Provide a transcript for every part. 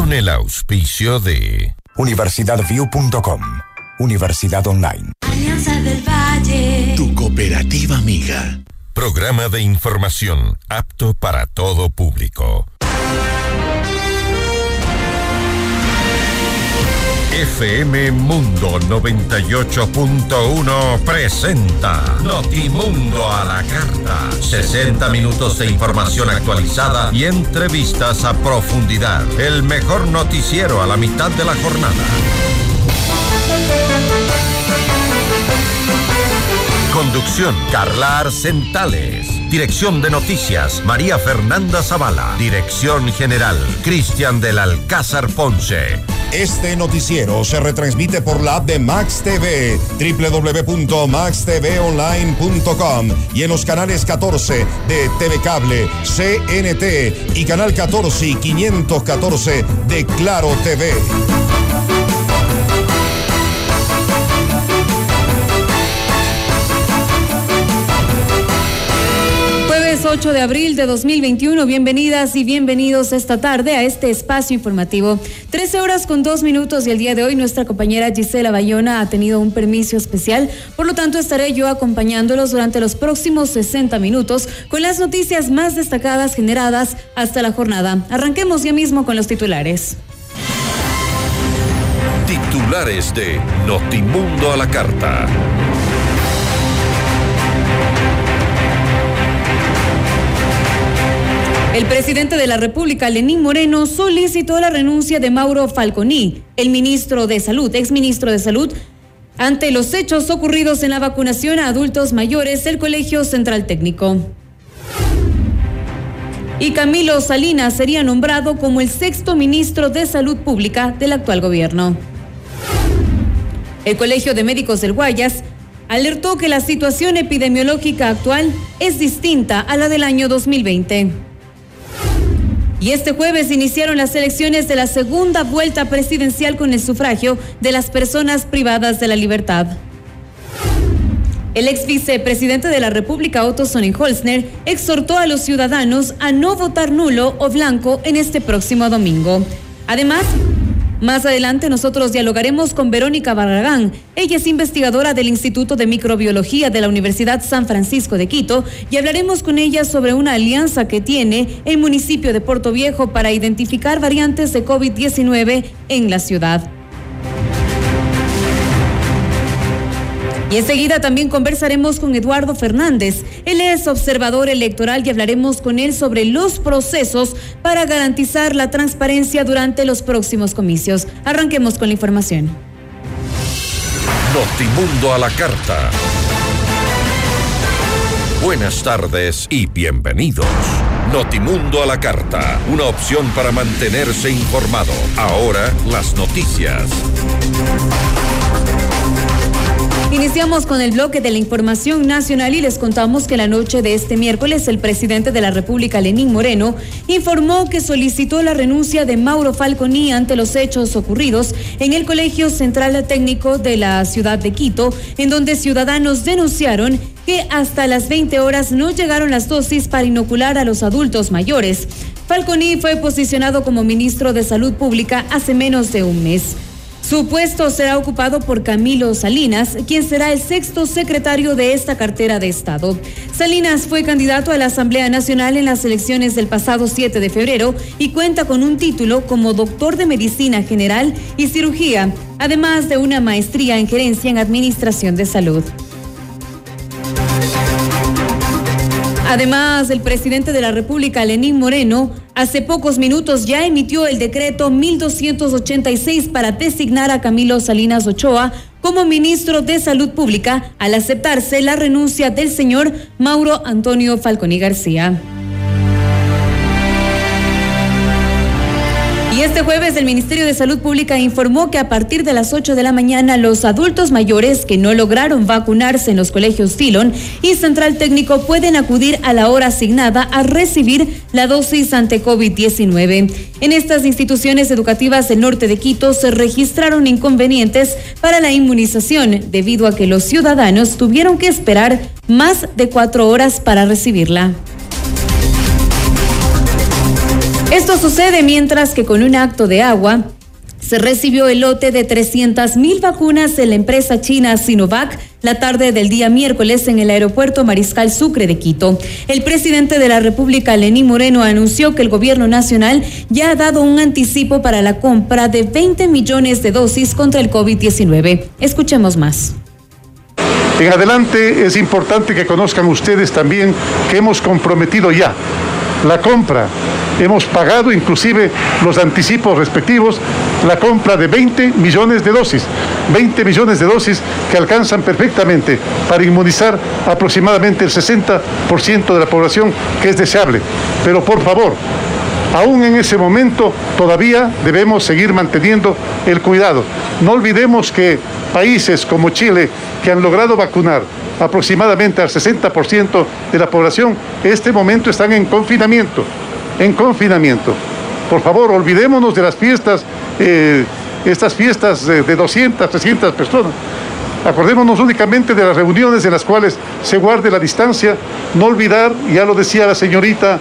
con el auspicio de UniversidadView.com, Universidad Online. Alianza del Valle, tu cooperativa amiga. Programa de información apto para todo público. FM Mundo 98.1 presenta Notimundo a la carta. 60 minutos de información actualizada y entrevistas a profundidad. El mejor noticiero a la mitad de la jornada. Conducción, Carla Arcentales. Dirección de Noticias, María Fernanda Zavala. Dirección General, Cristian del Alcázar Ponce. Este noticiero se retransmite por la app de Max TV, www.maxtvonline.com y en los canales 14 de TV Cable, CNT y canal 14 y 514 de Claro TV. 8 de abril de 2021, bienvenidas y bienvenidos esta tarde a este espacio informativo. 13 horas con 2 minutos y el día de hoy nuestra compañera Gisela Bayona ha tenido un permiso especial, por lo tanto estaré yo acompañándolos durante los próximos 60 minutos con las noticias más destacadas generadas hasta la jornada. Arranquemos ya mismo con los titulares. Titulares de Notimundo a la carta. El presidente de la República, Lenín Moreno, solicitó la renuncia de Mauro Falconi, el ministro de Salud, exministro de Salud, ante los hechos ocurridos en la vacunación a adultos mayores del Colegio Central Técnico. Y Camilo Salinas sería nombrado como el 6º ministro de Salud Pública del actual gobierno. El Colegio de Médicos del Guayas alertó que la situación epidemiológica actual es distinta a la del año 2020. Y este jueves iniciaron las elecciones de la segunda vuelta presidencial con el sufragio de las personas privadas de la libertad. El ex vicepresidente de la República, Otto Sonnenholzner, exhortó a los ciudadanos a no votar nulo o blanco en este próximo domingo. Además, más adelante nosotros dialogaremos con Verónica Barragán. Ella es investigadora del Instituto de Microbiología de la Universidad San Francisco de Quito y hablaremos con ella sobre una alianza que tiene el municipio de Puerto Viejo para identificar variantes de COVID-19 en la ciudad. Y enseguida también conversaremos con Eduardo Fernández. Él es observador electoral y hablaremos con él sobre los procesos para garantizar la transparencia durante los próximos comicios. Arranquemos con la información. Notimundo a la carta. Buenas tardes y bienvenidos. Notimundo a la carta, una opción para mantenerse informado. Ahora las noticias. Iniciamos con el bloque de la información nacional y les contamos que la noche de este miércoles el presidente de la República, Lenín Moreno, informó que solicitó la renuncia de Mauro Falconi ante los hechos ocurridos en el Colegio Central Técnico de la ciudad de Quito, en donde ciudadanos denunciaron que hasta las 20 horas no llegaron las dosis para inocular a los adultos mayores. Falconi fue posicionado como ministro de Salud Pública hace menos de un mes. Su puesto será ocupado por Camilo Salinas, quien será el 6º secretario de esta cartera de Estado. Salinas fue candidato a la Asamblea Nacional en las elecciones del pasado 7 de febrero y cuenta con un título como doctor de Medicina General y Cirugía, además de una maestría en Gerencia en Administración de Salud. Además, el presidente de la República, Lenín Moreno, hace pocos minutos ya emitió el decreto 1286 para designar a Camilo Salinas Ochoa como ministro de Salud Pública al aceptarse la renuncia del señor Mauro Antonio Falconi García. Y este jueves el Ministerio de Salud Pública informó que a partir de las 8 de la mañana los adultos mayores que no lograron vacunarse en los colegios Dillon y Central Técnico pueden acudir a la hora asignada a recibir la dosis ante COVID-19. En estas instituciones educativas del norte de Quito se registraron inconvenientes para la inmunización debido a que los ciudadanos tuvieron que esperar más de 4 horas para recibirla. Esto sucede mientras que con un acto de agua se recibió el lote de 300,000 vacunas de la empresa china Sinovac la tarde del día miércoles en el aeropuerto Mariscal Sucre de Quito. El presidente de la República, Lenín Moreno, anunció que el gobierno nacional ya ha dado un anticipo para la compra de 20 millones de dosis contra el COVID-19. Escuchemos más. En adelante es importante que conozcan ustedes también que hemos comprometido ya la compra. Hemos pagado inclusive los anticipos respectivos, la compra de 20 millones de dosis. 20 millones de dosis que alcanzan perfectamente para inmunizar aproximadamente el 60% de la población, que es deseable. Pero por favor, aún en ese momento todavía debemos seguir manteniendo el cuidado. No olvidemos que países como Chile, que han logrado vacunar aproximadamente al 60% de la población, en este momento están en confinamiento. Por favor, olvidémonos de las fiestas, estas fiestas de 200, 300 personas. Acordémonos únicamente de las reuniones en las cuales se guarde la distancia, no olvidar, ya lo decía la señora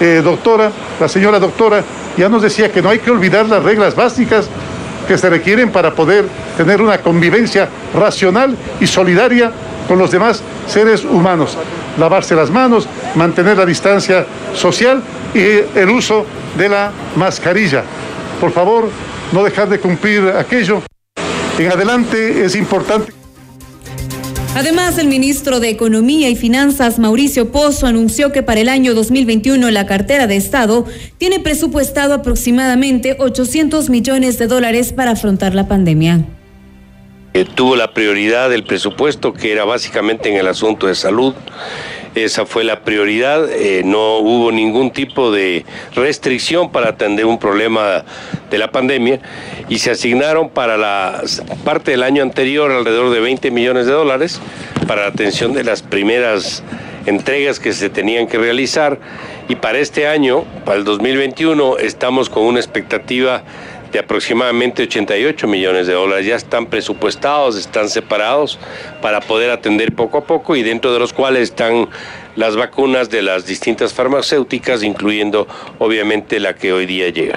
doctora, ya nos decía que no hay que olvidar las reglas básicas que se requieren para poder tener una convivencia racional y solidaria con los demás seres humanos. Lavarse las manos, mantener la distancia social y el uso de la mascarilla. Por favor, no dejar de cumplir aquello. En adelante es importante. Además, el ministro de Economía y Finanzas, Mauricio Pozo, anunció que para el año 2021 la cartera de Estado tiene presupuestado aproximadamente $800 millones para afrontar la pandemia. Tuvo la prioridad del presupuesto, que era básicamente en el asunto de salud. Esa fue la prioridad, no hubo ningún tipo de restricción para atender un problema de la pandemia y se asignaron para la parte del año anterior alrededor de $20 millones para la atención de las primeras entregas que se tenían que realizar, y para este año, para el 2021, estamos con una expectativa de aproximadamente $88 millones. Ya están presupuestados, están separados para poder atender poco a poco, y dentro de los cuales están las vacunas de las distintas farmacéuticas, incluyendo obviamente la que hoy día llega.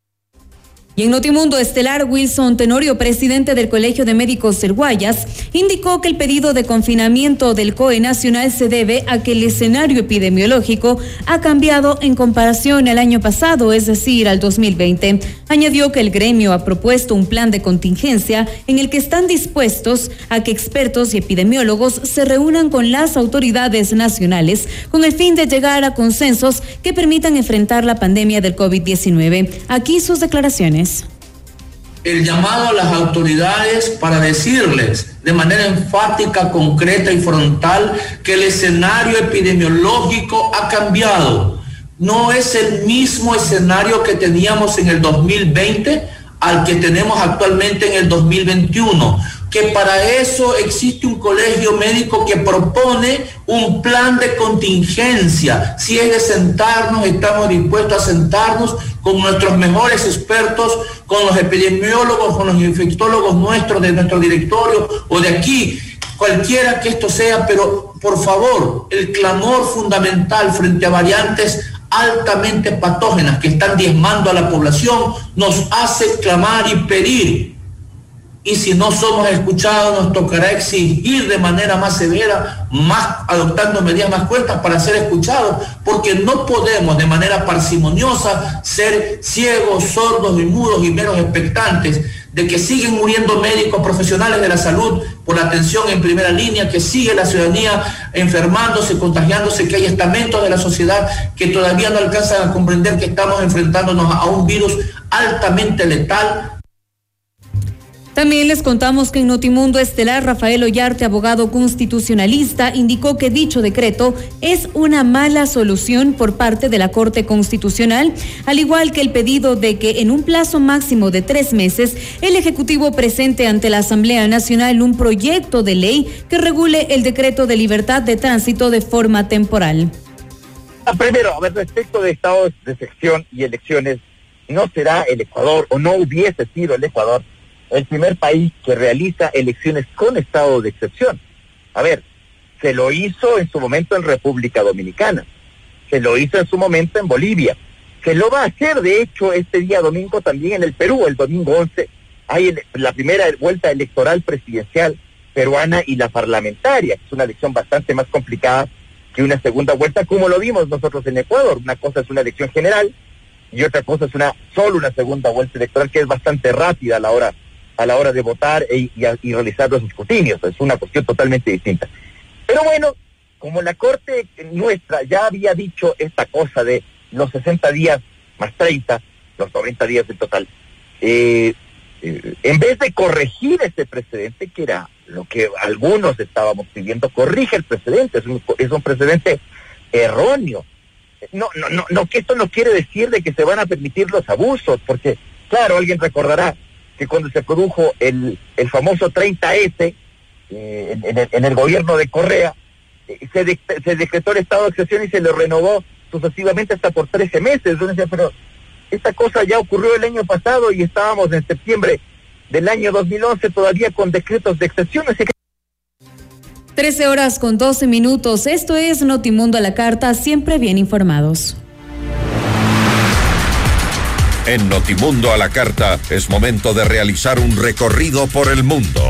Y en Notimundo Estelar, Wilson Tenorio, presidente del Colegio de Médicos del Guayas, indicó que el pedido de confinamiento del COE nacional se debe a que el escenario epidemiológico ha cambiado en comparación al año pasado, es decir, al 2020. Añadió que el gremio ha propuesto un plan de contingencia en el que están dispuestos a que expertos y epidemiólogos se reúnan con las autoridades nacionales con el fin de llegar a consensos que permitan enfrentar la pandemia del COVID-19. Aquí sus declaraciones. El llamado a las autoridades para decirles de manera enfática, concreta y frontal que el escenario epidemiológico ha cambiado. No es el mismo escenario que teníamos en el 2020 al que tenemos actualmente en el 2021, que para eso existe un colegio médico que propone un plan de contingencia. Si es de sentarnos, estamos dispuestos a sentarnos con nuestros mejores expertos, con los epidemiólogos, con los infectólogos nuestros, de nuestro directorio o de aquí, cualquiera que esto sea, pero por favor, el clamor fundamental frente a variantes altamente patógenas que están diezmando a la población nos hace clamar y pedir. Y si no somos escuchados, nos tocará exigir de manera más severa, adoptando medidas más fuertes para ser escuchados, porque no podemos de manera parsimoniosa ser ciegos, sordos y mudos y meros expectantes de que siguen muriendo médicos profesionales de la salud por la atención en primera línea, que sigue la ciudadanía enfermándose, contagiándose, que hay estamentos de la sociedad que todavía no alcanzan a comprender que estamos enfrentándonos a un virus altamente letal. También les contamos que en Notimundo Estelar, Rafael Ollarte, abogado constitucionalista, indicó que dicho decreto es una mala solución por parte de la Corte Constitucional, al igual que el pedido de que en un plazo máximo de 3 meses el Ejecutivo presente ante la Asamblea Nacional un proyecto de ley que regule el decreto de libertad de tránsito de forma temporal. Primero, respecto de estados de excepción y elecciones, no será el Ecuador, o no hubiese sido el Ecuador, el primer país que realiza elecciones con estado de excepción. Se lo hizo en su momento en República Dominicana, se lo hizo en su momento en Bolivia, Se lo va a hacer, de hecho, este día domingo también en el Perú, el domingo 11, hay la primera vuelta electoral presidencial peruana y la parlamentaria, que es una elección bastante más complicada que una segunda vuelta, como lo vimos nosotros en Ecuador. Una cosa es una elección general y otra cosa es solo una segunda vuelta electoral, que es bastante rápida a la hora de votar y realizar los escrutinios. Es una cuestión totalmente distinta. Pero bueno, como la Corte nuestra ya había dicho esta cosa de los 60 días más 30, los 90 días en total, en vez de corregir ese precedente, que era lo que algunos estábamos pidiendo, corrige el precedente, es un precedente erróneo. No, que esto no quiere decir de que se van a permitir los abusos, porque, claro, alguien recordará que cuando se produjo el famoso 30S en el gobierno de Correa, se decretó el estado de excepción y se le renovó sucesivamente hasta por 13 meses. Yo decía, pero esta cosa ya ocurrió el año pasado y estábamos en septiembre del año 2011 todavía con decretos de excepción. Así que 13:12. Esto es Notimundo a la Carta, siempre bien informados. En Notimundo a la Carta es momento de realizar un recorrido por el mundo.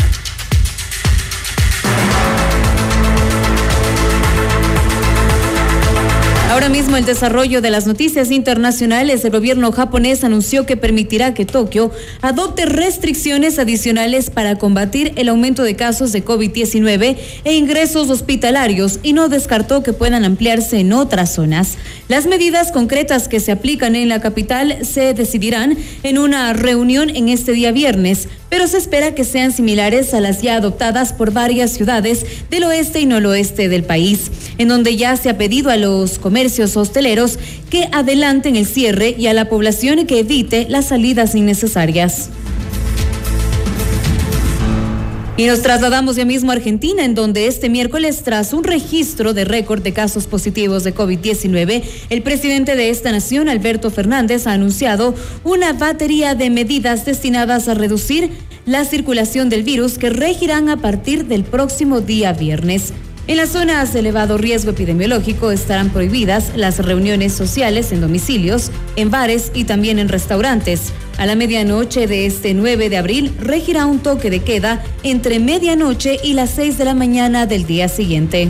Ahora mismo el desarrollo de las noticias internacionales. El gobierno japonés anunció que permitirá que Tokio adopte restricciones adicionales para combatir el aumento de casos de COVID-19 e ingresos hospitalarios, y no descartó que puedan ampliarse en otras zonas. Las medidas concretas que se aplican en la capital se decidirán en una reunión en este día viernes, pero se espera que sean similares a las ya adoptadas por varias ciudades del oeste y noroeste del país, en donde ya se ha pedido a los comercios hosteleros que adelanten el cierre y a la población que evite las salidas innecesarias. Y nos trasladamos ya mismo a Argentina, en donde este miércoles, tras un registro de récord de casos positivos de COVID-19, el presidente de esta nación, Alberto Fernández, ha anunciado una batería de medidas destinadas a reducir la circulación del virus que regirán a partir del próximo día viernes. En las zonas de elevado riesgo epidemiológico estarán prohibidas las reuniones sociales en domicilios, en bares y también en restaurantes. A la medianoche de este 9 de abril regirá un toque de queda entre medianoche y las 6 de la mañana del día siguiente.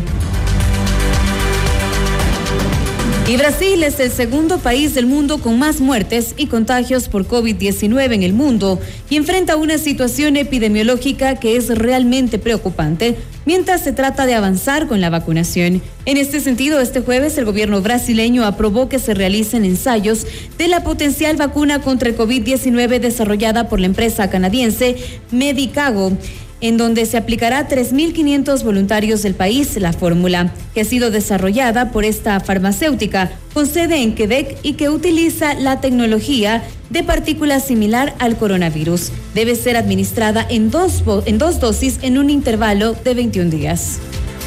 Y Brasil es el segundo país del mundo con más muertes y contagios por COVID-19 en el mundo y enfrenta una situación epidemiológica que es realmente preocupante mientras se trata de avanzar con la vacunación. En este sentido, este jueves el gobierno brasileño aprobó que se realicen ensayos de la potencial vacuna contra el COVID-19 desarrollada por la empresa canadiense Medicago, en donde se aplicará a 3.500 voluntarios del país la fórmula, que ha sido desarrollada por esta farmacéutica con sede en Quebec y que utiliza la tecnología de partículas similar al coronavirus. Debe ser administrada en dos dosis en un intervalo de 21 días.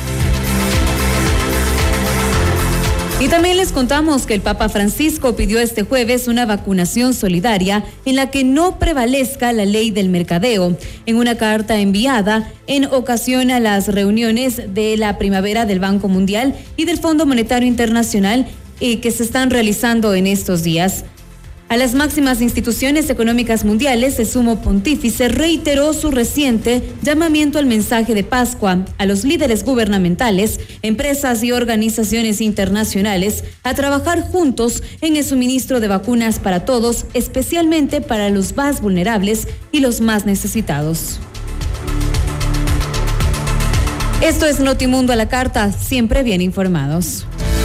Y también les contamos que el Papa Francisco pidió este jueves una vacunación solidaria en la que no prevalezca la ley del mercadeo. En una carta enviada en ocasión a las reuniones de la primavera del Banco Mundial y del Fondo Monetario Internacional que se están realizando en estos días. A las máximas instituciones económicas mundiales, el sumo pontífice reiteró su reciente llamamiento al mensaje de Pascua a los líderes gubernamentales, empresas y organizaciones internacionales a trabajar juntos en el suministro de vacunas para todos, especialmente para los más vulnerables y los más necesitados. Esto es Notimundo a la Carta, siempre bien informados.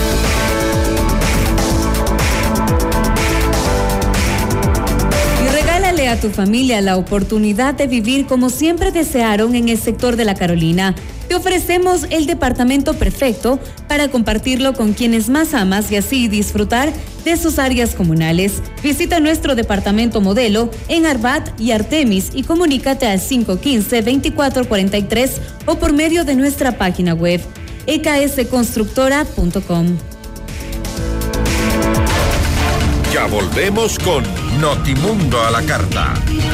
A tu familia la oportunidad de vivir como siempre desearon en el sector de La Carolina. Te ofrecemos el departamento perfecto para compartirlo con quienes más amas y así disfrutar de sus áreas comunales. Visita nuestro departamento modelo en Arbat y Artemis y comunícate al 515-2443 o por medio de nuestra página web eksconstructora.com. Ya volvemos con Notimundo a la Carta.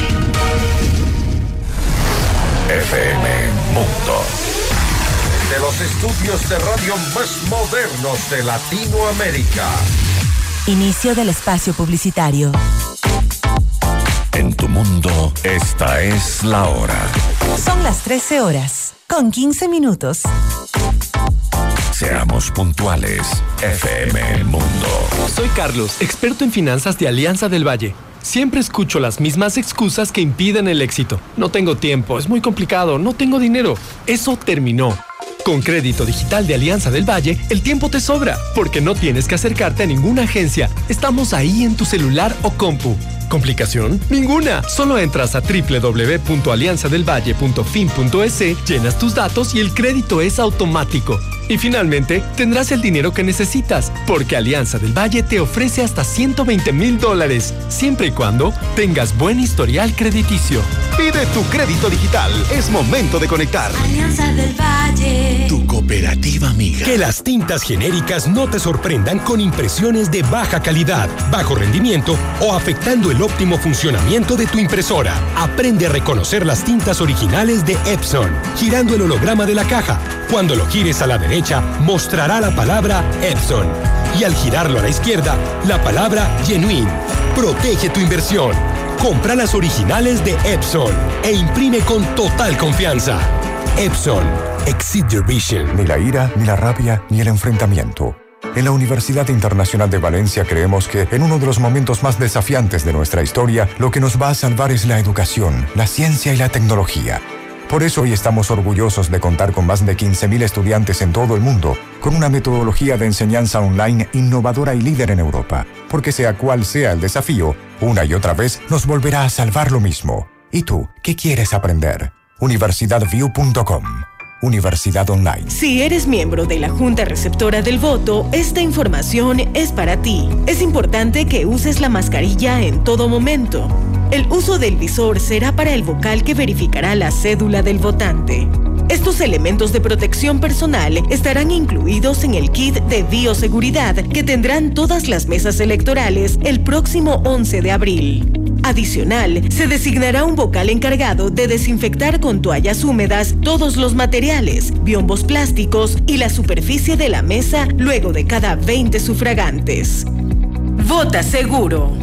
FM Mundo. De los estudios de radio más modernos de Latinoamérica. Inicio del espacio publicitario. En tu mundo, esta es la hora. Son las 13 horas, con 15 minutos. Seamos puntuales. FM El Mundo. Soy Carlos, experto en finanzas de Alianza del Valle. Siempre escucho las mismas excusas que impiden el éxito. No tengo tiempo, es muy complicado, no tengo dinero. Eso terminó. Con Crédito Digital de Alianza del Valle, el tiempo te sobra, porque no tienes que acercarte a ninguna agencia. Estamos ahí en tu celular o compu. ¿Complicación? Ninguna. Solo entras a www.alianzadelvalle.fin.es, llenas tus datos y el crédito es automático. Y finalmente, tendrás el dinero que necesitas, porque Alianza del Valle te ofrece hasta $120,000, siempre y cuando tengas buen historial crediticio. Pide tu crédito digital. Es momento de conectar. Alianza del Valle. Tu cooperativa amiga. Que las tintas genéricas no te sorprendan con impresiones de baja calidad, bajo rendimiento o afectando el óptimo funcionamiento de tu impresora. Aprende a reconocer las tintas originales de Epson, girando el holograma de la caja. Cuando lo gires a la derecha, mostrará la palabra Epson. Y al girarlo a la izquierda, la palabra Genuine. Protege tu inversión. Compra las originales de Epson e imprime con total confianza. Epson. Exceed your vision. Ni la ira, ni la rabia, ni el enfrentamiento. En la Universidad Internacional de Valencia creemos que en uno de los momentos más desafiantes de nuestra historia, lo que nos va a salvar es la educación, la ciencia y la tecnología. Por eso hoy estamos orgullosos de contar con más de 15.000 estudiantes en todo el mundo, con una metodología de enseñanza online innovadora y líder en Europa. Porque sea cual sea el desafío, una y otra vez nos volverá a salvar lo mismo. ¿Y tú, qué quieres aprender? universidadview.com. Universidad Online. Si eres miembro de la Junta Receptora del Voto, esta información es para ti. Es importante que uses la mascarilla en todo momento. El uso del visor será para el vocal que verificará la cédula del votante. Estos elementos de protección personal estarán incluidos en el kit de bioseguridad que tendrán todas las mesas electorales el próximo 11 de abril. Adicional, se designará un vocal encargado de desinfectar con toallas húmedas todos los materiales, biombos plásticos y la superficie de la mesa luego de cada 20 sufragantes. Vota seguro.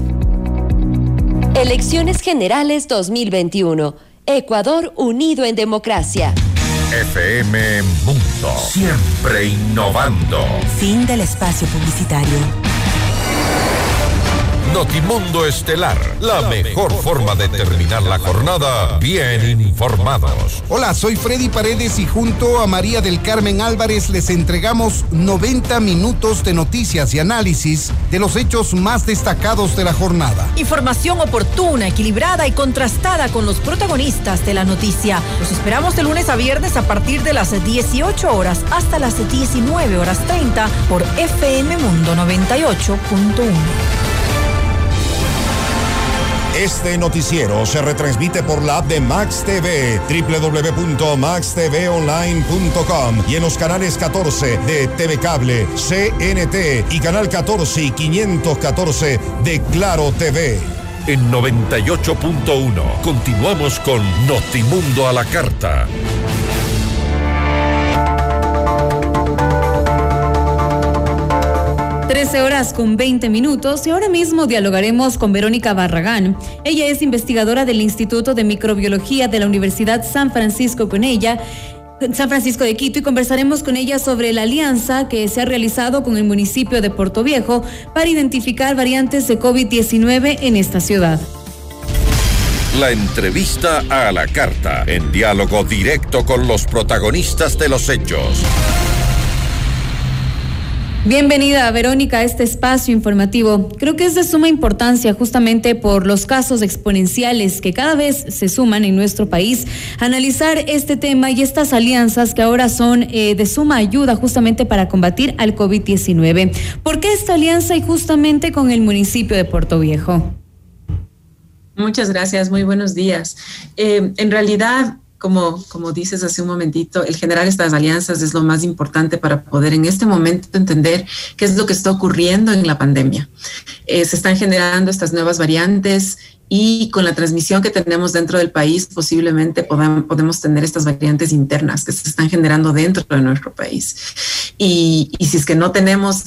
Elecciones Generales 2021. Ecuador unido en democracia. FM Mundo. Siempre innovando. Fin del espacio publicitario. Notimundo Estelar, la mejor forma de terminar la jornada bien informados. Hola, soy Freddy Paredes y junto a María del Carmen Álvarez les entregamos 90 minutos de noticias y análisis de los hechos más destacados de la jornada. Información oportuna, equilibrada y contrastada con los protagonistas de la noticia. Los esperamos de lunes a viernes a partir de las 18 horas hasta las 19:30 por FM Mundo 98.1. Este noticiero se retransmite por la app de Max TV, www.maxtvonline.com y en los canales 14 de TV Cable, CNT y canal 14 y 514 de Claro TV. En 98.1 continuamos con Notimundo a la carta. 13 horas con 20 minutos y ahora mismo dialogaremos con Verónica Barragán. Ella es investigadora del Instituto de Microbiología de la Universidad San Francisco de Quito, y conversaremos con ella sobre la alianza que se ha realizado con el municipio de Portoviejo para identificar variantes de COVID-19 en esta ciudad. La entrevista a la carta, en diálogo directo con los protagonistas de los hechos. Bienvenida, Verónica, a este espacio informativo. Creo que es de suma importancia justamente por los casos exponenciales que cada vez se suman en nuestro país, analizar este tema y estas alianzas que ahora son de suma ayuda justamente para combatir al COVID-19. ¿Por qué esta alianza y justamente con el municipio de Portoviejo? Muchas gracias, muy buenos días. En realidad, como dices hace un momentito, el generar estas alianzas es lo más importante para poder en este momento entender qué es lo que está ocurriendo en la pandemia. Se están generando estas nuevas variantes y con la transmisión que tenemos dentro del país posiblemente podemos tener estas variantes internas que se están generando dentro de nuestro país. Y si es que no tenemos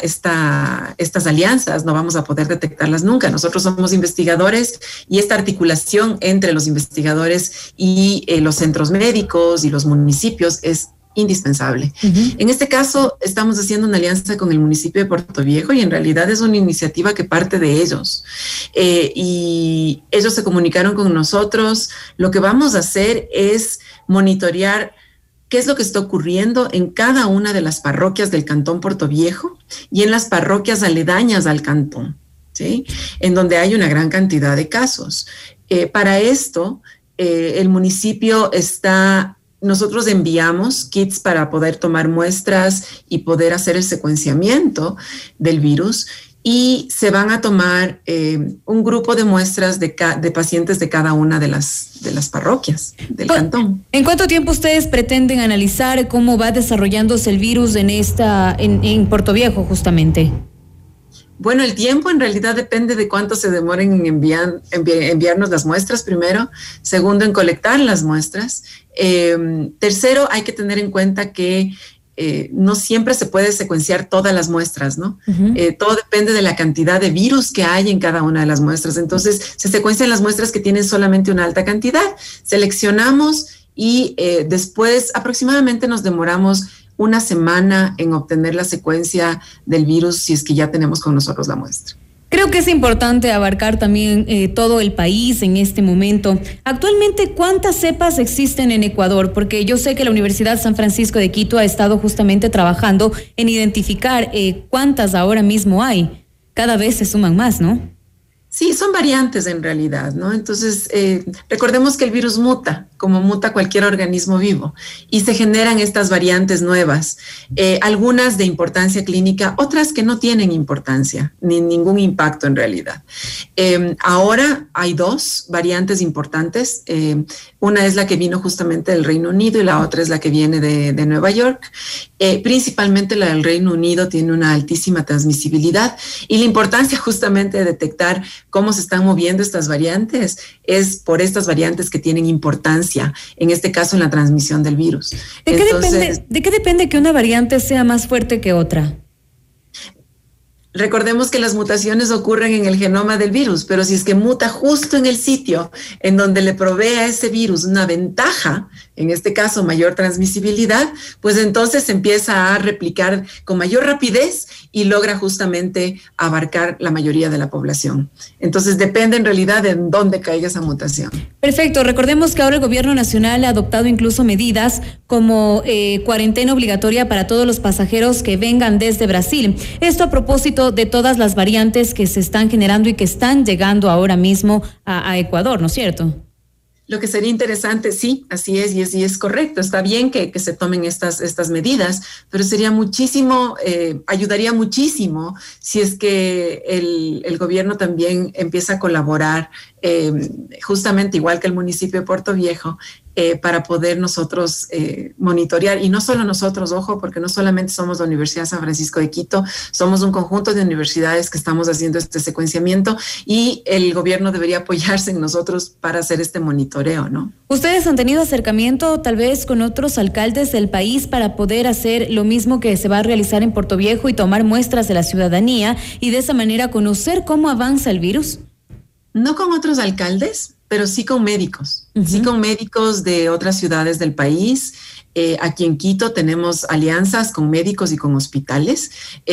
estas alianzas, no vamos a poder detectarlas nunca. Nosotros somos investigadores y esta articulación entre los investigadores y los centros médicos y los municipios es indispensable. En este caso, estamos haciendo una alianza con el municipio de Puerto Viejo y en realidad es una iniciativa que parte de ellos. Y ellos se comunicaron con nosotros. Lo que vamos a hacer es monitorear qué es lo que está ocurriendo en cada una de las parroquias del Cantón Puerto Viejo y en las parroquias aledañas al cantón, ¿sí? En donde hay una gran cantidad de casos. Para esto, el municipio nosotros enviamos kits para poder tomar muestras y poder hacer el secuenciamiento del virus y se van a tomar un grupo de muestras de pacientes de cada una de las parroquias del cantón. ¿En cuánto tiempo ustedes pretenden analizar cómo va desarrollándose el virus en Puerto Viejo justamente? Bueno, el tiempo en realidad depende de cuánto se demoren en enviarnos las muestras primero, segundo en colectar las muestras, tercero hay que tener en cuenta que no siempre se puede secuenciar todas las muestras, ¿no? Todo depende de la cantidad de virus que hay en cada una de las muestras, entonces se secuencian las muestras que tienen solamente una alta cantidad, seleccionamos y después aproximadamente nos demoramos una semana en obtener la secuencia del virus si es que ya tenemos con nosotros la muestra. Creo que es importante abarcar también todo el país en este momento. Actualmente, ¿cuántas cepas existen en Ecuador? Porque yo sé que la Universidad San Francisco de Quito ha estado justamente trabajando en identificar cuántas ahora mismo hay. Cada vez se suman más, ¿no? Sí, son variantes en realidad, ¿no? Entonces, recordemos que el virus muta, como muta cualquier organismo vivo, y se generan estas variantes nuevas, algunas de importancia clínica, otras que no tienen importancia, ni ningún impacto en realidad. Ahora hay dos variantes importantes, una es la que vino justamente del Reino Unido y la otra es la que viene de Nueva York. Principalmente la del Reino Unido tiene una altísima transmisibilidad y la importancia justamente de detectar cómo se están moviendo estas variantes es por estas variantes que tienen importancia, en este caso en la transmisión del virus. ¿De qué depende que una variante sea más fuerte que otra? Recordemos que las mutaciones ocurren en el genoma del virus, pero si es que muta justo en el sitio en donde le provee a ese virus una ventaja, en este caso mayor transmisibilidad, pues entonces se empieza a replicar con mayor rapidez y logra justamente abarcar la mayoría de la población. Entonces depende en realidad de dónde caiga esa mutación. Perfecto. Recordemos que ahora el gobierno nacional ha adoptado incluso medidas como cuarentena obligatoria para todos los pasajeros que vengan desde Brasil. Esto a propósito de todas las variantes que se están generando y que están llegando ahora mismo a Ecuador, ¿no es cierto? Lo que sería interesante, sí, así es, y es correcto. Está bien que se tomen estas medidas, pero sería muchísimo, ayudaría muchísimo si es que el gobierno también empieza a colaborar, justamente igual que el municipio de Puerto Viejo, para poder nosotros monitorear, y no solo nosotros, ojo, porque no solamente somos la Universidad San Francisco de Quito, somos un conjunto de universidades que estamos haciendo este secuenciamiento y el gobierno debería apoyarse en nosotros para hacer este monitoreo, ¿no? ¿Ustedes han tenido acercamiento tal vez con otros alcaldes del país para poder hacer lo mismo que se va a realizar en Puerto Viejo y tomar muestras de la ciudadanía y de esa manera conocer cómo avanza el virus? No con otros alcaldes, pero sí con médicos, sí con médicos de otras ciudades del país. Aquí en Quito tenemos alianzas con médicos y con hospitales,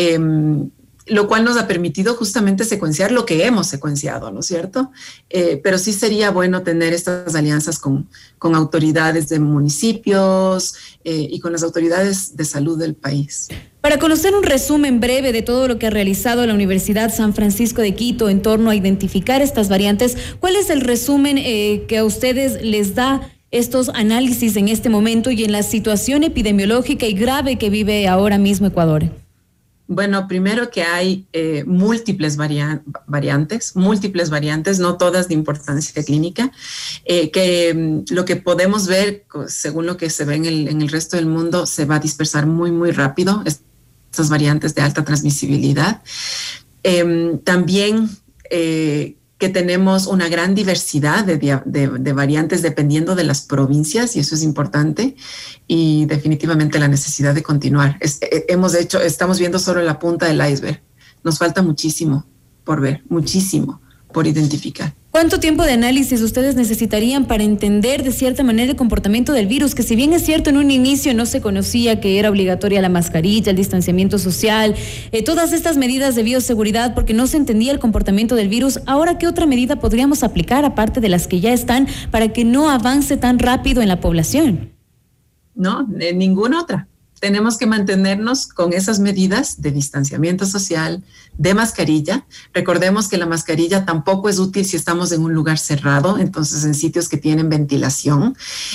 lo cual nos ha permitido justamente secuenciar lo que hemos secuenciado, ¿no es cierto? Pero sí sería bueno tener estas alianzas con autoridades de municipios y con las autoridades de salud del país. Para conocer un resumen breve de todo lo que ha realizado la Universidad San Francisco de Quito en torno a identificar estas variantes, ¿cuál es el resumen que a ustedes les da estos análisis en este momento y en la situación epidemiológica y grave que vive ahora mismo Ecuador? Bueno, primero que hay múltiples variantes, no todas de importancia clínica, que lo que podemos ver, según lo que se ve en el resto del mundo, se va a dispersar muy, muy rápido, estas variantes de alta transmisibilidad. También que tenemos una gran diversidad de variantes dependiendo de las provincias, y eso es importante, y definitivamente la necesidad de continuar. Estamos viendo solo la punta del iceberg. Nos falta muchísimo por ver, muchísimo por identificar. ¿Cuánto tiempo de análisis ustedes necesitarían para entender de cierta manera el comportamiento del virus? Que si bien es cierto, en un inicio no se conocía que era obligatoria la mascarilla, el distanciamiento social, todas estas medidas de bioseguridad, porque no se entendía el comportamiento del virus. Ahora, ¿qué otra medida podríamos aplicar, aparte de las que ya están, para que no avance tan rápido en la población? No, ninguna otra. Tenemos que mantenernos con esas medidas de distanciamiento social, de mascarilla. Recordemos que la mascarilla tampoco es útil si estamos en un lugar cerrado, entonces en sitios que tienen ventilación.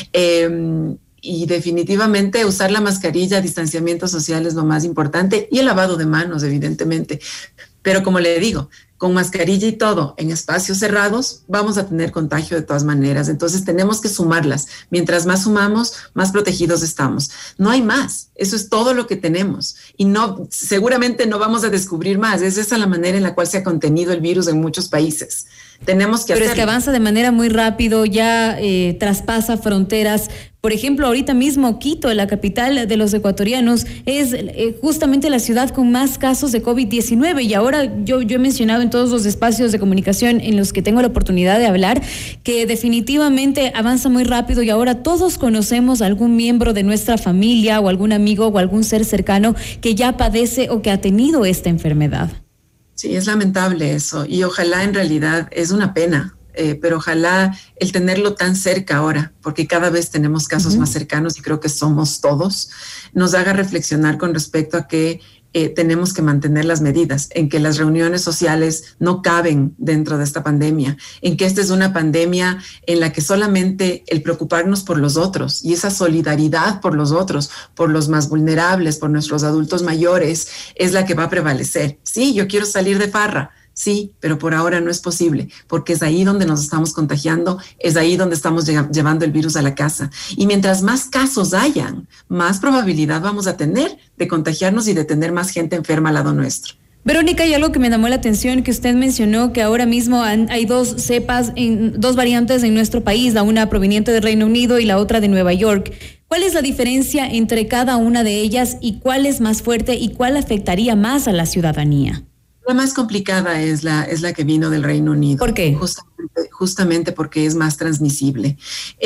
Y definitivamente usar la mascarilla, distanciamiento social es lo más importante, y el lavado de manos, evidentemente. Pero como le digo, con mascarilla y todo en espacios cerrados, vamos a tener contagio de todas maneras. Entonces tenemos que sumarlas. Mientras más sumamos, más protegidos estamos. No hay más. Eso es todo lo que tenemos. Y seguramente no vamos a descubrir más. Es esa la manera en la cual se ha contenido el virus en muchos países. Tenemos que hacerlo. Pero es que avanza de manera muy rápido, ya traspasa fronteras. Por ejemplo, ahorita mismo Quito, la capital de los ecuatorianos, es justamente la ciudad con más casos de COVID-19. Y ahora yo he mencionado en todos los espacios de comunicación en los que tengo la oportunidad de hablar que definitivamente avanza muy rápido, y ahora todos conocemos a algún miembro de nuestra familia o algún amigo o algún ser cercano que ya padece o que ha tenido esta enfermedad. Sí, es lamentable eso, y ojalá, en realidad es una pena, pero ojalá el tenerlo tan cerca ahora, porque cada vez tenemos casos más cercanos, y creo que somos todos, nos haga reflexionar con respecto a que tenemos que mantener las medidas, en que las reuniones sociales no caben dentro de esta pandemia, en que esta es una pandemia en la que solamente el preocuparnos por los otros y esa solidaridad por los otros, por los más vulnerables, por nuestros adultos mayores, es la que va a prevalecer. Sí, yo quiero salir de farra. Sí, pero por ahora no es posible, porque es ahí donde nos estamos contagiando, es ahí donde estamos llevando el virus a la casa. Y mientras más casos hayan, más probabilidad vamos a tener de contagiarnos y de tener más gente enferma al lado nuestro. Verónica, hay algo que me llamó la atención, que usted mencionó que ahora mismo hay dos variantes en nuestro país, la una proveniente del Reino Unido y la otra de Nueva York. ¿Cuál es la diferencia entre cada una de ellas y cuál es más fuerte y cuál afectaría más a la ciudadanía? La más complicada es la que vino del Reino Unido. ¿Por qué? Justamente porque es más transmisible.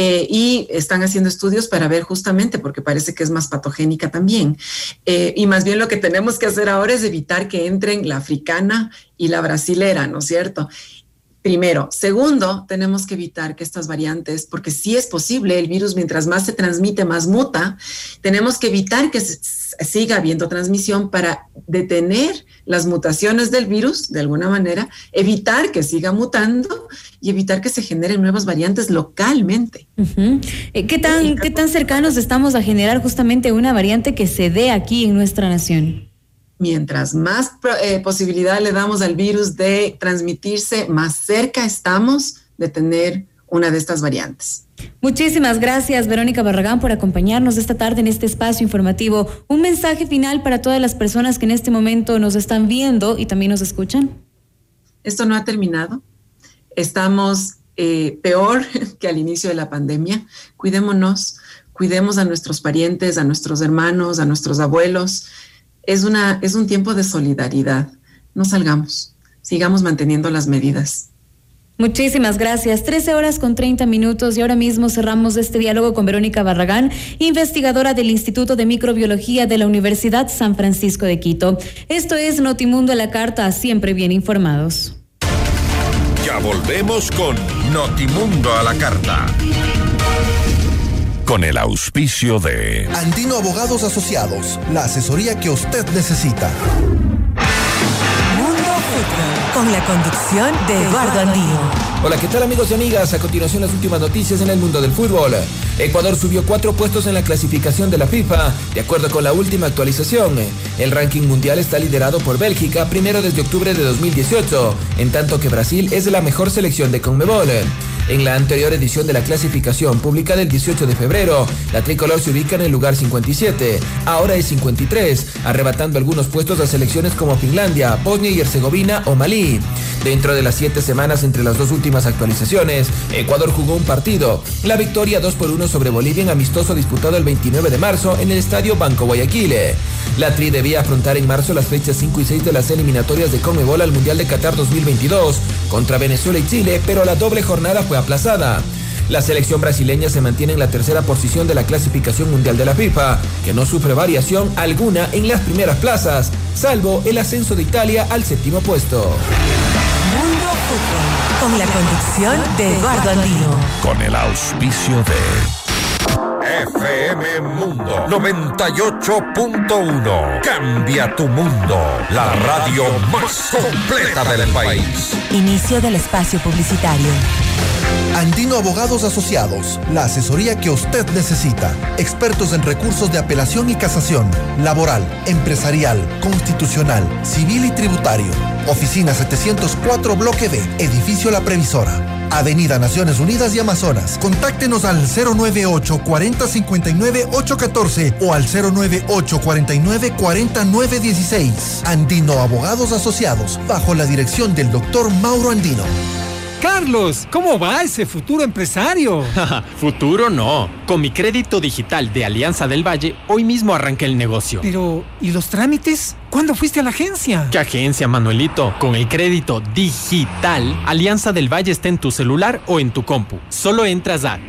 Y están haciendo estudios para ver, justamente porque parece que es más patogénica también. Y más bien lo que tenemos que hacer ahora es evitar que entren la africana y la brasilera, ¿no es cierto? Primero. Segundo, tenemos que evitar que estas variantes, porque sí es posible, el virus mientras más se transmite, más muta, tenemos que evitar que siga habiendo transmisión para detener las mutaciones del virus, de alguna manera, evitar que siga mutando y evitar que se generen nuevas variantes localmente. ¿Qué tan cercanos estamos a generar justamente una variante que se dé aquí en nuestra nación? Mientras más posibilidad le damos al virus de transmitirse, más cerca estamos de tener una de estas variantes. Muchísimas gracias, Verónica Barragán, por acompañarnos esta tarde en este espacio informativo. Un mensaje final para todas las personas que en este momento nos están viendo y también nos escuchan. Esto no ha terminado. Estamos peor que al inicio de la pandemia. Cuidémonos, cuidemos a nuestros parientes, a nuestros hermanos, a nuestros abuelos. Es un tiempo de solidaridad. No salgamos, sigamos manteniendo las medidas. Muchísimas gracias. 13:30 y ahora mismo cerramos este diálogo con Verónica Barragán, investigadora del Instituto de Microbiología de la Universidad San Francisco de Quito. Esto es Notimundo a la Carta, siempre bien informados. Ya volvemos con Notimundo a la Carta. Con el auspicio de Andino Abogados Asociados, la asesoría que usted necesita. Mundo Fútbol, con la conducción de Eduardo Andino. Hola, ¿qué tal, amigos y amigas? A continuación, las últimas noticias en el mundo del fútbol. Ecuador subió 4 puestos en la clasificación de la FIFA, de acuerdo con la última actualización. El ranking mundial está liderado por Bélgica, primero desde octubre de 2018, en tanto que Brasil es la mejor selección de CONMEBOL. En la anterior edición de la clasificación, publicada el 18 de febrero, la tricolor se ubica en el lugar 57, ahora es 53, arrebatando algunos puestos a selecciones como Finlandia, Bosnia y Herzegovina o Malí. Dentro de las 7 semanas entre las dos últimas actualizaciones, Ecuador jugó un partido. La victoria 2-1 sobre Bolivia en amistoso disputado el 29 de marzo en el estadio Banco Guayaquil. La Tri debía afrontar en marzo las fechas 5 y 6 de las eliminatorias de Conmebol al Mundial de Qatar 2022 contra Venezuela y Chile, pero la doble jornada fue aplazada. La selección brasileña se mantiene en la tercera posición de la clasificación mundial de la FIFA, que no sufre variación alguna en las primeras plazas, salvo el ascenso de Italia al 7º puesto. Mundo Fútbol, con la conducción de Eduardo Andino. Con el auspicio de FM Mundo 98.1. Cambia tu mundo. La radio más completa del país. Inicio del espacio publicitario. Andino Abogados Asociados, la asesoría que usted necesita. Expertos en recursos de apelación y casación, laboral, empresarial, constitucional, civil y tributario. Oficina 704 Bloque D, Edificio La Previsora. Avenida Naciones Unidas y Amazonas. Contáctenos al 098 40 59 814 o al 098 49 49 16. Andino Abogados Asociados, bajo la dirección del doctor Mauro Andino. Carlos, ¿cómo va ese futuro empresario? Futuro no. Con mi crédito digital de Alianza del Valle, hoy mismo arranqué el negocio. Pero, ¿y los trámites? ¿Cuándo fuiste a la agencia? ¿Qué agencia, Manuelito? Con el crédito digital, Alianza del Valle está en tu celular o en tu compu. Solo entras a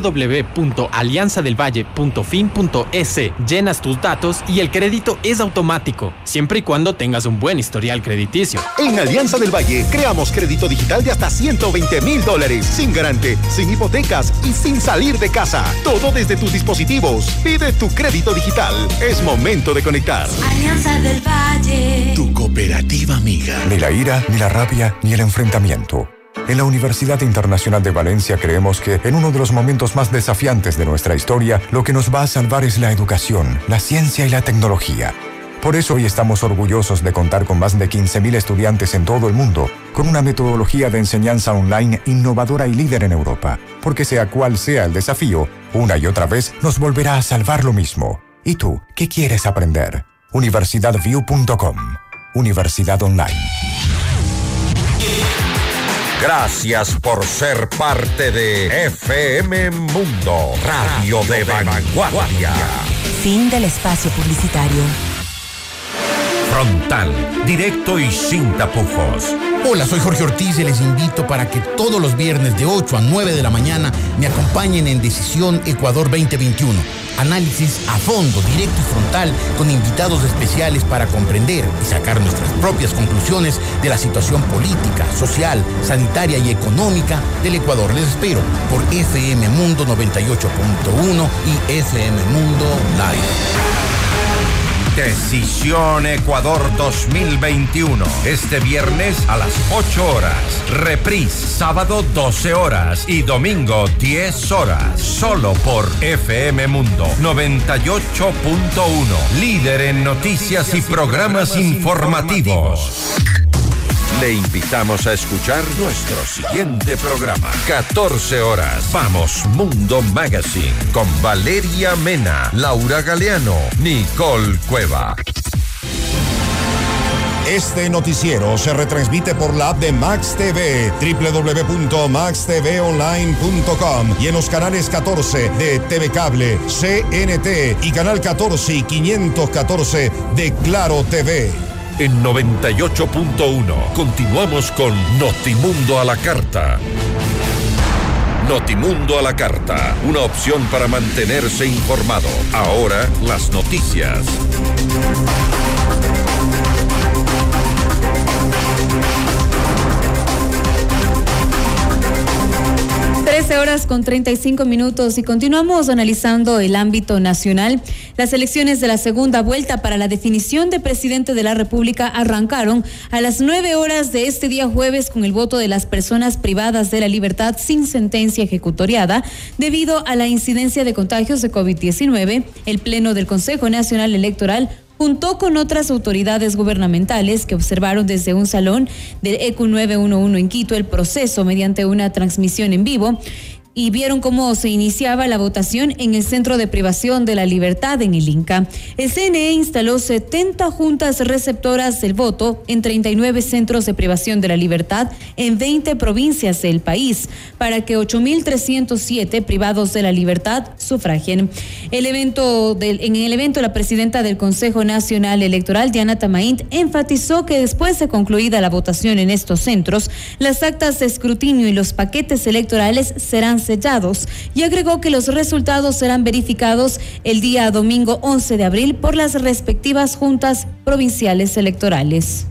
www.alianzadelvalle.fin.es, llenas tus datos y el crédito es automático, siempre y cuando tengas un buen historial crediticio. En Alianza del Valle creamos crédito digital de hasta $120,000, sin garante, sin hipotecas y sin salir de casa. Todo desde tus dispositivos. Pide tu crédito digital. Es momento de conectar. Alianza del Valle. Tu cooperativa amiga. Ni la ira, ni la rabia, ni el enfrentamiento. En la Universidad Internacional de Valencia creemos que en uno de los momentos más desafiantes de nuestra historia, lo que nos va a salvar es la educación, la ciencia y la tecnología. Por eso hoy estamos orgullosos de contar con más de 15.000 estudiantes en todo el mundo, con una metodología de enseñanza online innovadora y líder en Europa. Porque sea cual sea el desafío, una y otra vez nos volverá a salvar lo mismo. ¿Y tú, qué quieres aprender? UniversidadView.com. Universidad Online. Gracias por ser parte de FM Mundo, radio de vanguardia. Fin del espacio publicitario. Frontal, directo y sin tapujos. Hola, soy Jorge Ortiz y les invito para que todos los viernes de 8 a 9 de la mañana me acompañen en Decisión Ecuador 2021. Análisis a fondo, directo y frontal, con invitados especiales para comprender y sacar nuestras propias conclusiones de la situación política, social, sanitaria y económica del Ecuador. Les espero por FM Mundo 98.1 y FM Mundo Live. Decisión Ecuador 2021. Este viernes a las 8 horas. Reprise sábado 12 horas y domingo 10 horas. Solo por FM Mundo 98.1. Líder en noticias y programas informativos. Le invitamos a escuchar nuestro siguiente programa. 14 horas. Vamos Mundo Magazine. Con Valeria Mena, Laura Galeano, Nicole Cueva. Este noticiero se retransmite por la app de Max TV, www.maxtvonline.com y en los canales 14 de TV Cable, CNT y canal 14 y 514 de Claro TV. En 98.1 continuamos con Notimundo a la Carta. Notimundo a la Carta, una opción para mantenerse informado. Ahora las noticias. 13 horas con 35 minutos y continuamos analizando el ámbito nacional. Las elecciones de la segunda vuelta para la definición de presidente de la República arrancaron a las 9 horas de este día jueves con el voto de las personas privadas de la libertad sin sentencia ejecutoriada debido a la incidencia de contagios de COVID-19. El Pleno del Consejo Nacional Electoral juntó con otras autoridades gubernamentales que observaron desde un salón del ECU 911 en Quito el proceso mediante una transmisión en vivo. y vieron cómo se iniciaba la votación en el Centro de Privación de la Libertad en el Inca. El CNE instaló 70 juntas receptoras del voto en 39 centros de privación de la libertad en 20 provincias del país para que 8.307 privados de la libertad sufragien. En el evento, la presidenta del Consejo Nacional Electoral, Diana Tamaint, enfatizó que después de concluida la votación en estos centros, las actas de escrutinio y los paquetes electorales serán sellados y agregó que los resultados serán verificados el día domingo 11 de abril por las respectivas juntas provinciales electorales.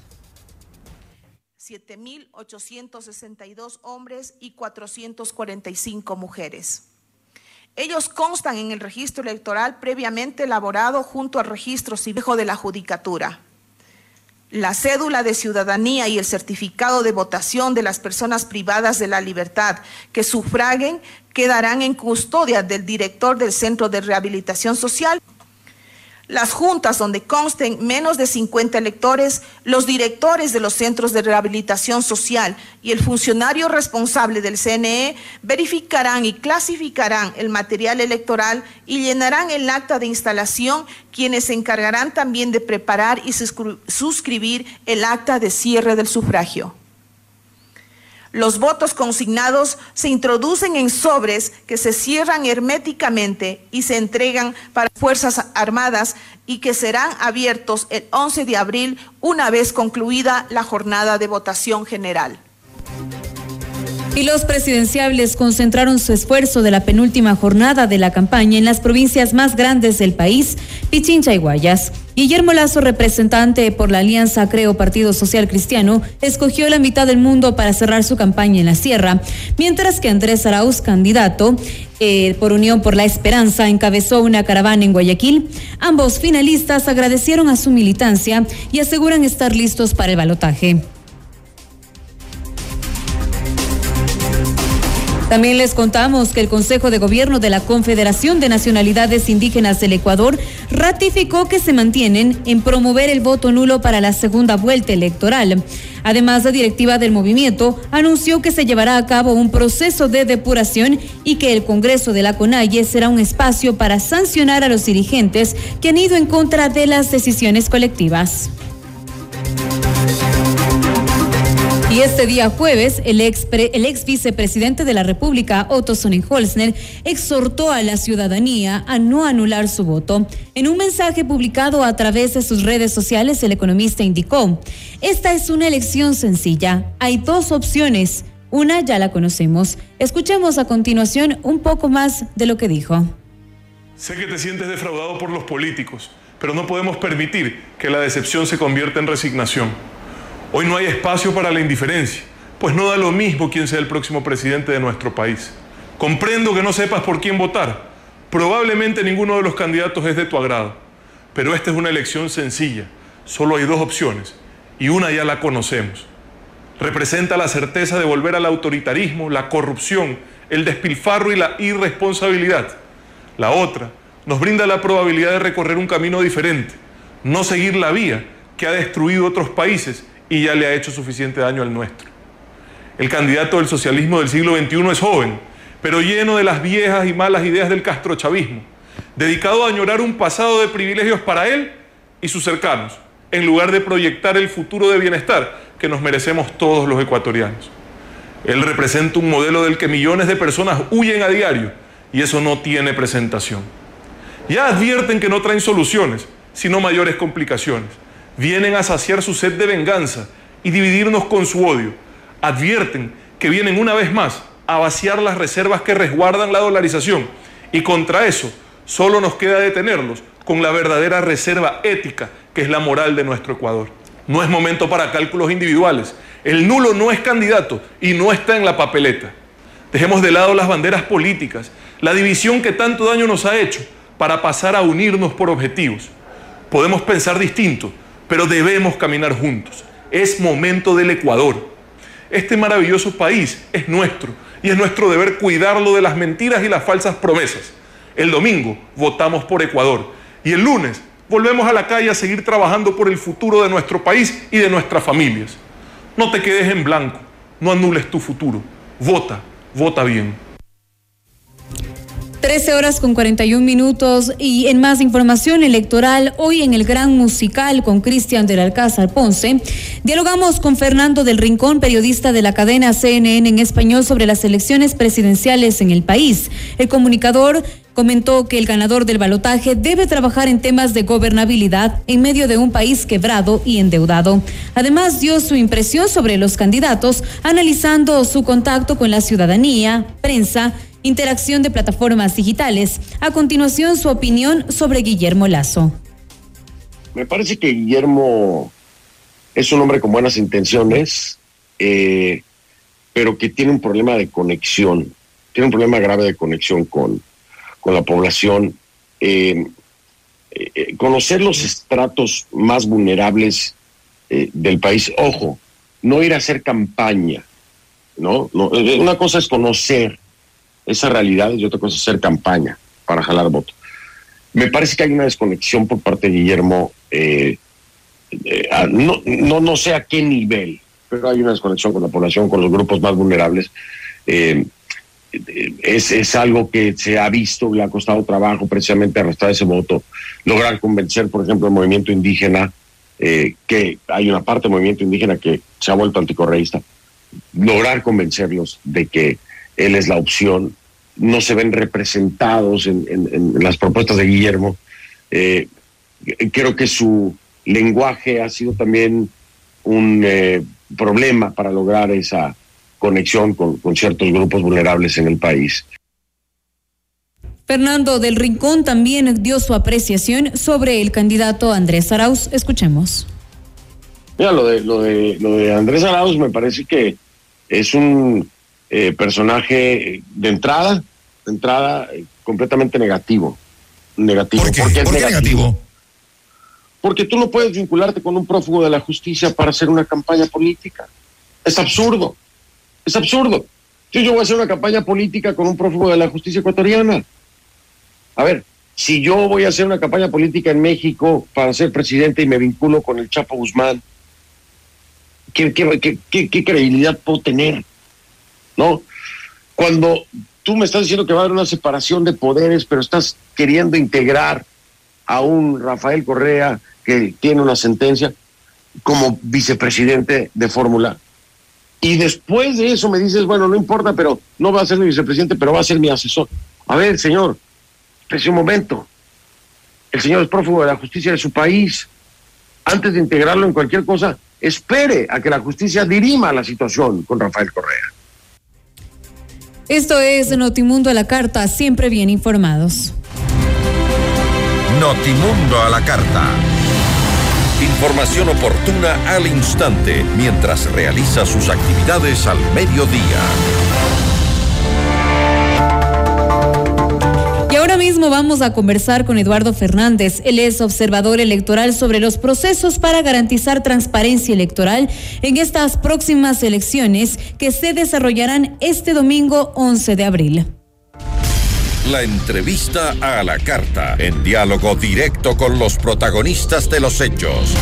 7.862 hombres y 445 mujeres. Ellos constan en el registro electoral previamente elaborado junto al registro civil de la Judicatura. La cédula de ciudadanía y el certificado de votación de las personas privadas de la libertad que sufraguen quedarán en custodia del director del Centro de Rehabilitación Social. Las juntas donde consten menos de 50 electores, los directores de los centros de rehabilitación social y el funcionario responsable del CNE verificarán y clasificarán el material electoral y llenarán el acta de instalación, quienes se encargarán también de preparar y suscribir el acta de cierre del sufragio. Los votos consignados se introducen en sobres que se cierran herméticamente y se entregan para Fuerzas Armadas y que serán abiertos el 11 de abril una vez concluida la jornada de votación general. Y los presidenciables concentraron su esfuerzo de la penúltima jornada de la campaña en las provincias más grandes del país, Pichincha y Guayas. Guillermo Lazo, representante por la Alianza Creo Partido Social Cristiano, escogió la mitad del mundo para cerrar su campaña en la sierra, mientras que Andrés Arauz, candidato por Unión por la Esperanza, encabezó una caravana en Guayaquil. Ambos finalistas agradecieron a su militancia y aseguran estar listos para el balotaje. También les contamos que el Consejo de Gobierno de la Confederación de Nacionalidades Indígenas del Ecuador ratificó que se mantienen en promover el voto nulo para la segunda vuelta electoral. Además, la directiva del movimiento anunció que se llevará a cabo un proceso de depuración y que el Congreso de la CONAIE será un espacio para sancionar a los dirigentes que han ido en contra de las decisiones colectivas. Y este día jueves, el ex vicepresidente de la República, Otto Sonnenholzner, exhortó a la ciudadanía a no anular su voto. En un mensaje publicado a través de sus redes sociales, el economista indicó: esta es una elección sencilla. Hay dos opciones. Una ya la conocemos. Escuchemos a continuación un poco más de lo que dijo. Sé que te sientes defraudado por los políticos, pero no podemos permitir que la decepción se convierta en resignación. Hoy no hay espacio para la indiferencia, pues no da lo mismo quién sea el próximo presidente de nuestro país. Comprendo que no sepas por quién votar. Probablemente ninguno de los candidatos es de tu agrado. Pero esta es una elección sencilla. Solo hay dos opciones y una ya la conocemos. Representa la certeza de volver al autoritarismo, la corrupción, el despilfarro y la irresponsabilidad. La otra nos brinda la probabilidad de recorrer un camino diferente, no seguir la vía que ha destruido otros países y ya le ha hecho suficiente daño al nuestro. El candidato del socialismo del siglo XXI es joven, pero lleno de las viejas y malas ideas del castrochavismo, dedicado a añorar un pasado de privilegios para él y sus cercanos, en lugar de proyectar el futuro de bienestar que nos merecemos todos los ecuatorianos. Él representa un modelo del que millones de personas huyen a diario y eso no tiene presentación. Ya advierten que no traen soluciones, sino mayores complicaciones. Vienen a saciar su sed de venganza y dividirnos con su odio. Advierten que vienen una vez más a vaciar las reservas que resguardan la dolarización y contra eso solo nos queda detenerlos con la verdadera reserva ética que es la moral de nuestro Ecuador. No es momento para cálculos individuales. El nulo no es candidato y no está en la papeleta. Dejemos de lado las banderas políticas, la división que tanto daño nos ha hecho, para pasar a unirnos por objetivos. Podemos pensar distinto, pero debemos caminar juntos. Es momento del Ecuador. Este maravilloso país es nuestro y es nuestro deber cuidarlo de las mentiras y las falsas promesas. El domingo votamos por Ecuador y el lunes volvemos a la calle a seguir trabajando por el futuro de nuestro país y de nuestras familias. No te quedes en blanco, no anules tu futuro. Vota, vota bien. 13:41 y en más información electoral, hoy en el Gran Musical con Cristian del Alcázar Ponce, dialogamos con Fernando del Rincón, periodista de la cadena CNN en español, sobre las elecciones presidenciales en el país. El comunicador comentó que el ganador del balotaje debe trabajar en temas de gobernabilidad en medio de un país quebrado y endeudado. Además, dio su impresión sobre los candidatos, analizando su contacto con la ciudadanía, prensa, interacción de plataformas digitales. A continuación, su opinión sobre Guillermo Lasso. Me parece que Guillermo es un hombre con buenas intenciones, pero que tiene un problema de conexión, tiene un problema grave de conexión con la población. Conocer los estratos más vulnerables del país, ojo, no ir a hacer campaña, ¿no? Una cosa es conocer esa realidad y otra cosa es hacer campaña para jalar voto. Me parece que hay una desconexión por parte de Guillermo, no sé a qué nivel, pero hay una desconexión con la población, con los grupos más vulnerables. Es algo que se ha visto, le ha costado trabajo precisamente arrastrar ese voto, lograr convencer, por ejemplo, el movimiento indígena, que hay una parte del movimiento indígena que se ha vuelto anticorreísta, lograr convencerlos de que él es la opción. No se ven representados en las propuestas de Guillermo. Creo que su lenguaje ha sido también un problema para lograr esa conexión con ciertos grupos vulnerables en el país. Fernando del Rincón también dio su apreciación sobre el candidato Andrés Arauz. Escuchemos. Mira, lo de Andrés Arauz me parece que es un personaje de entrada completamente negativo. ¿Por qué? ¿Por qué es ¿Por qué negativo? Porque tú no puedes vincularte con un prófugo de la justicia para hacer una campaña política. Es absurdo. Es absurdo. Yo voy a hacer una campaña política con un prófugo de la justicia ecuatoriana. A ver, si yo voy a hacer una campaña política en México para ser presidente y me vinculo con el Chapo Guzmán, ¿qué credibilidad puedo tener? ¿No? Cuando tú me estás diciendo que va a haber una separación de poderes, pero estás queriendo integrar a un Rafael Correa que tiene una sentencia como vicepresidente de Fórmula, y después de eso me dices, bueno, no importa, pero no va a ser mi vicepresidente, pero va a ser mi asesor. A ver, señor, espérese un momento. El señor es prófugo de la justicia de su país. Antes de integrarlo en cualquier cosa, espere a que la justicia dirima la situación con Rafael Correa. Esto es Notimundo a la Carta, siempre bien informados. Notimundo a la Carta. Información oportuna al instante mientras realiza sus actividades al mediodía. Y ahora mismo vamos a conversar con Eduardo Fernández. Él es observador electoral sobre los procesos para garantizar transparencia electoral en estas próximas elecciones que se desarrollarán este domingo 11 de abril. La entrevista a la carta, en diálogo directo con los protagonistas de los hechos.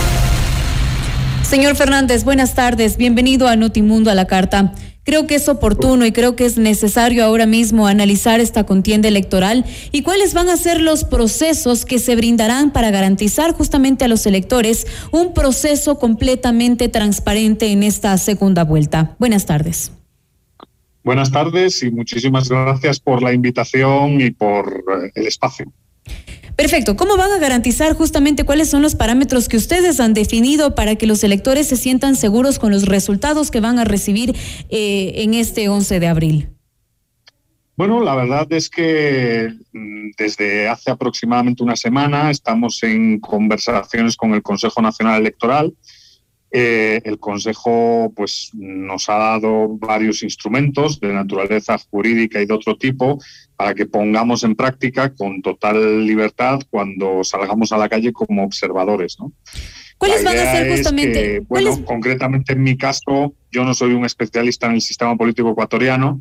Señor Fernández, buenas tardes. Bienvenido a Notimundo a la Carta. Creo que es oportuno y creo que es necesario ahora mismo analizar esta contienda electoral y cuáles van a ser los procesos que se brindarán para garantizar justamente a los electores un proceso completamente transparente en esta segunda vuelta. Buenas tardes. Buenas tardes y muchísimas gracias por la invitación y por el espacio. Perfecto. ¿Cómo van a garantizar justamente cuáles son los parámetros que ustedes han definido para que los electores se sientan seguros con los resultados que van a recibir en este 11 de abril? Bueno, la verdad es que desde hace aproximadamente una semana estamos en conversaciones con el Consejo Nacional Electoral. El Consejo pues, nos ha dado varios instrumentos de naturaleza jurídica y de otro tipo para que pongamos en práctica con total libertad cuando salgamos a la calle como observadores, ¿no? ¿Cuáles van a ser justamente? Concretamente en mi caso, yo no soy un especialista en el sistema político ecuatoriano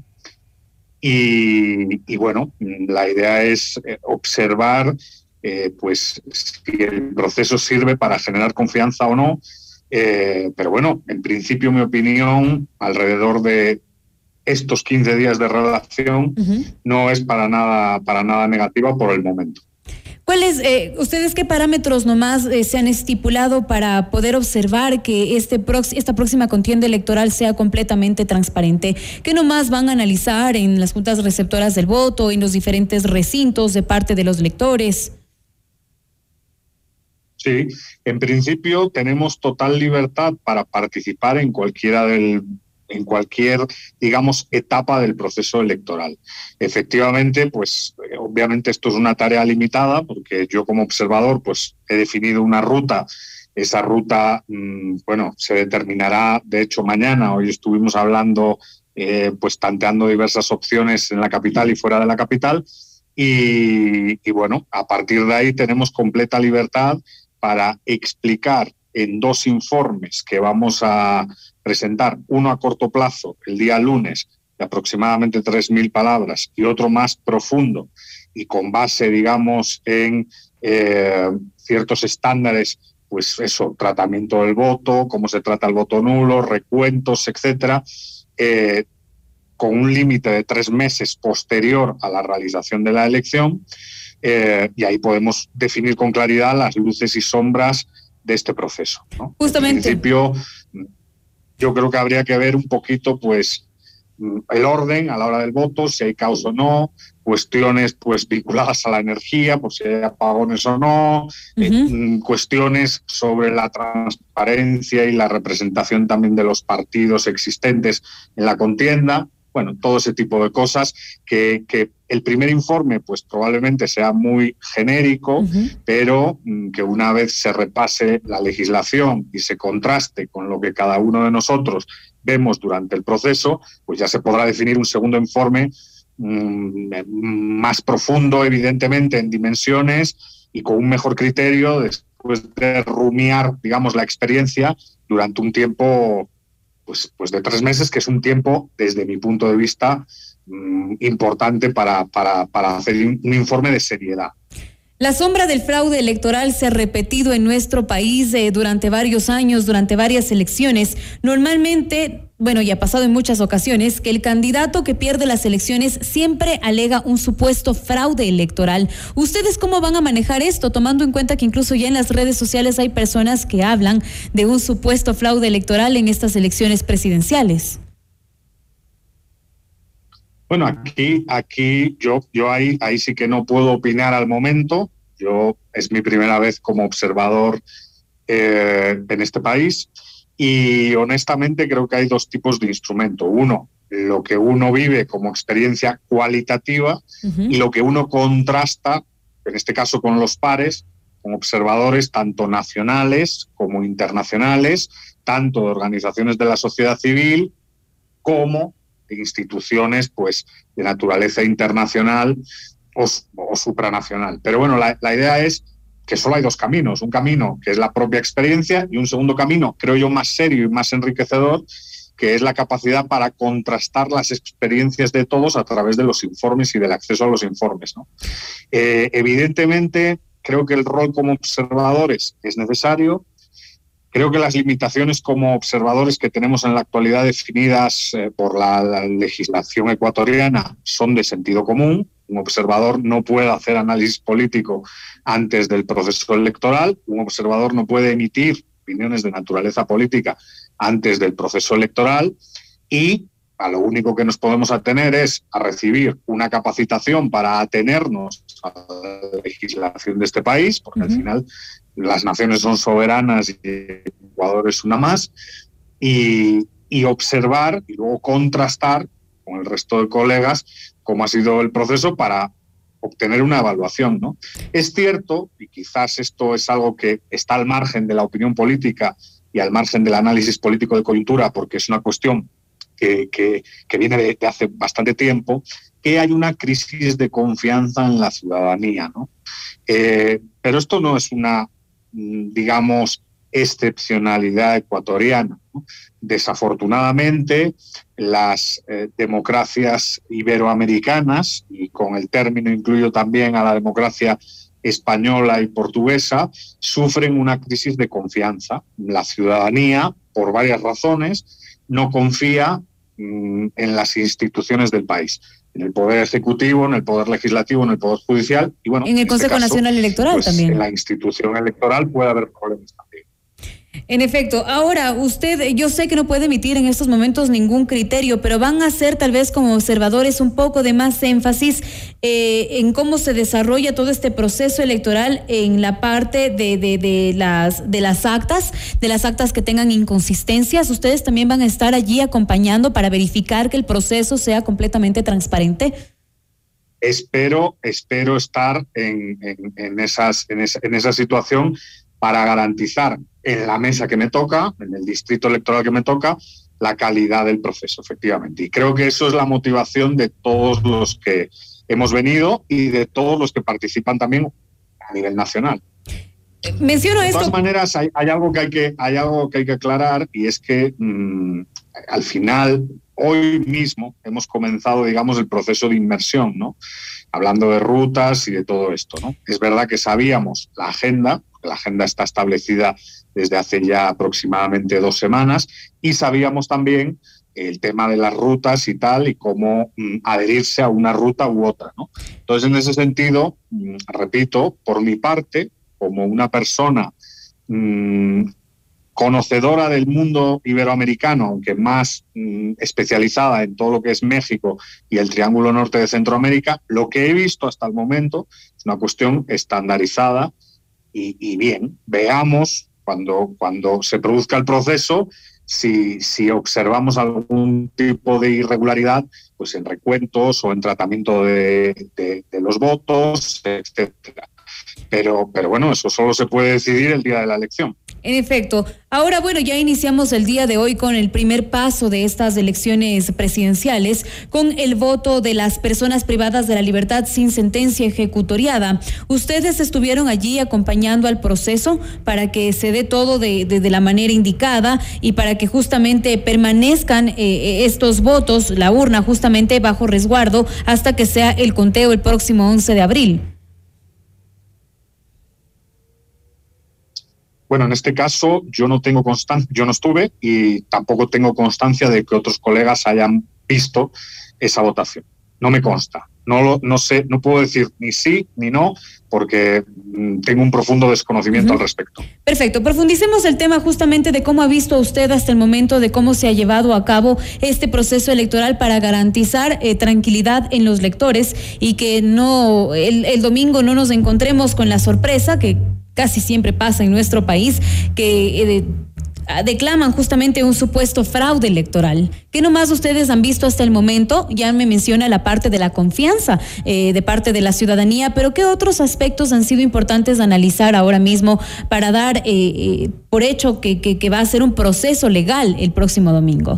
y bueno, la idea es observar pues si el proceso sirve para generar confianza o no. Pero bueno, en principio mi opinión, alrededor de estos 15 días de relación no es para nada negativa por el momento. ¿Cuáles, ustedes qué parámetros nomás se han estipulado para poder observar que esta próxima contienda electoral sea completamente transparente? ¿Qué nomás van a analizar en las juntas receptoras del voto, en los diferentes recintos de parte de los electores? Sí, en principio tenemos total libertad para participar en cualquier, digamos, etapa del proceso electoral. Efectivamente, pues obviamente esto es una tarea limitada porque yo como observador pues he definido una ruta. Esa ruta, se determinará de hecho mañana. Hoy estuvimos hablando, pues tanteando diversas opciones en la capital y fuera de la capital y bueno, a partir de ahí tenemos completa libertad para explicar en 2 informes que vamos a presentar, uno a corto plazo, el día lunes, de aproximadamente 3.000 palabras, y otro más profundo y con base, digamos, en ciertos estándares, pues eso, tratamiento del voto, cómo se trata el voto nulo, recuentos, etcétera, con un límite de 3 meses posterior a la realización de la elección, y ahí podemos definir con claridad las luces y sombras de este proceso, ¿no? Justamente. En principio, yo creo que habría que ver un poquito, pues, el orden a la hora del voto, si hay caos o no, cuestiones, pues, vinculadas a la energía, pues si hay apagones o no, cuestiones sobre la transparencia y la representación también de los partidos existentes en la contienda. Bueno, todo ese tipo de cosas que el primer informe pues probablemente sea muy genérico, pero que una vez se repase la legislación y se contraste con lo que cada uno de nosotros vemos durante el proceso, pues ya se podrá definir un segundo informe más profundo, evidentemente, en dimensiones y con un mejor criterio después de rumiar, digamos, la experiencia durante un tiempo pues de 3 meses, que es un tiempo, desde mi punto de vista, importante para hacer un informe de seriedad. La sombra del fraude electoral se ha repetido en nuestro país durante varios años, durante varias elecciones. Normalmente, y ha pasado en muchas ocasiones, que el candidato que pierde las elecciones siempre alega un supuesto fraude electoral. ¿Ustedes cómo van a manejar esto, tomando en cuenta que incluso ya en las redes sociales hay personas que hablan de un supuesto fraude electoral en estas elecciones presidenciales? Bueno, aquí yo ahí sí que no puedo opinar al momento. Es mi primera vez como observador en este país y honestamente creo que hay 2 tipos de instrumento. Uno, lo que uno vive como experiencia cualitativa y lo que uno contrasta, en este caso con los pares, con observadores tanto nacionales como internacionales, tanto de organizaciones de la sociedad civil como de instituciones pues de naturaleza internacional o supranacional. Pero bueno, la idea es que solo hay 2 caminos, un camino que es la propia experiencia y un segundo camino, creo yo, más serio y más enriquecedor, que es la capacidad para contrastar las experiencias de todos a través de los informes y del acceso a los informes, ¿no? Evidentemente, creo que el rol como observadores es necesario. Creo que las limitaciones como observadores que tenemos en la actualidad definidas por la legislación ecuatoriana son de sentido común. Un observador no puede hacer análisis político antes del proceso electoral. Un observador no puede emitir opiniones de naturaleza política antes del proceso electoral. Y a lo único que nos podemos atener es a recibir una capacitación para atenernos a la legislación de este país, porque al final las naciones son soberanas y Ecuador es una más, y observar y luego contrastar con el resto de colegas cómo ha sido el proceso para obtener una evaluación, ¿no? Es cierto, y quizás esto es algo que está al margen de la opinión política y al margen del análisis político de coyuntura, porque es una cuestión que viene de hace bastante tiempo, que hay una crisis de confianza en la ciudadanía, ¿no? Pero esto no es una, digamos, excepcionalidad ecuatoriana, ¿no? Desafortunadamente, las democracias iberoamericanas, y con el término incluyo también a la democracia española y portuguesa, sufren una crisis de confianza. La ciudadanía, por varias razones, no confía en las instituciones del país, en el Poder Ejecutivo, en el Poder Legislativo, en el Poder Judicial y bueno, en el Consejo Nacional Electoral pues, también. En la institución electoral puede haber problemas también. En efecto, ahora usted, yo sé que no puede emitir en estos momentos ningún criterio, pero van a hacer tal vez como observadores un poco de más énfasis en cómo se desarrolla todo este proceso electoral en la parte de las actas que tengan inconsistencias. Ustedes también van a estar allí acompañando para verificar que el proceso sea completamente transparente. Espero estar en esa situación para garantizar en la mesa que me toca, en el distrito electoral que me toca, la calidad del proceso, efectivamente. Y creo que eso es la motivación de todos los que hemos venido y de todos los que participan también a nivel nacional. Menciono esto. De todas maneras, hay algo que hay que aclarar, y es que al final, hoy mismo, hemos comenzado, digamos, el proceso de inmersión, ¿no? Hablando de rutas y de todo esto, ¿no? Es verdad que sabíamos la agenda está establecida desde hace ya aproximadamente 2 semanas, y sabíamos también el tema de las rutas y tal, y cómo adherirse a una ruta u otra, ¿no? Entonces, en ese sentido, repito, por mi parte, como una persona conocedora del mundo iberoamericano, aunque más especializada en todo lo que es México y el Triángulo Norte de Centroamérica, lo que he visto hasta el momento es una cuestión estandarizada y bien, veamos cuando se produzca el proceso si observamos algún tipo de irregularidad, pues en recuentos o en tratamiento de los votos, etcétera. Pero bueno, eso solo se puede decidir el día de la elección. En efecto. Ahora, bueno, ya iniciamos el día de hoy con el primer paso de estas elecciones presidenciales, con el voto de las personas privadas de la libertad sin sentencia ejecutoriada. ¿Ustedes estuvieron allí acompañando al proceso para que se dé todo de la manera indicada y para que justamente permanezcan estos votos, la urna justamente bajo resguardo hasta que sea el conteo el próximo 11 de abril? Bueno, en este caso yo no tengo constancia, yo no estuve y tampoco tengo constancia de que otros colegas hayan visto esa votación. No me consta. No sé, no puedo decir ni sí ni no, porque tengo un profundo desconocimiento al respecto. Perfecto. Profundicemos el tema justamente de cómo ha visto usted hasta el momento de cómo se ha llevado a cabo este proceso electoral para garantizar tranquilidad en los lectores y que no el domingo no nos encontremos con la sorpresa que casi siempre pasa en nuestro país, que declaman justamente un supuesto fraude electoral. ¿Qué nomás ustedes han visto hasta el momento? Ya me menciona la parte de la confianza de parte de la ciudadanía, pero ¿qué otros aspectos han sido importantes de analizar ahora mismo para dar por hecho que va a ser un proceso legal el próximo domingo?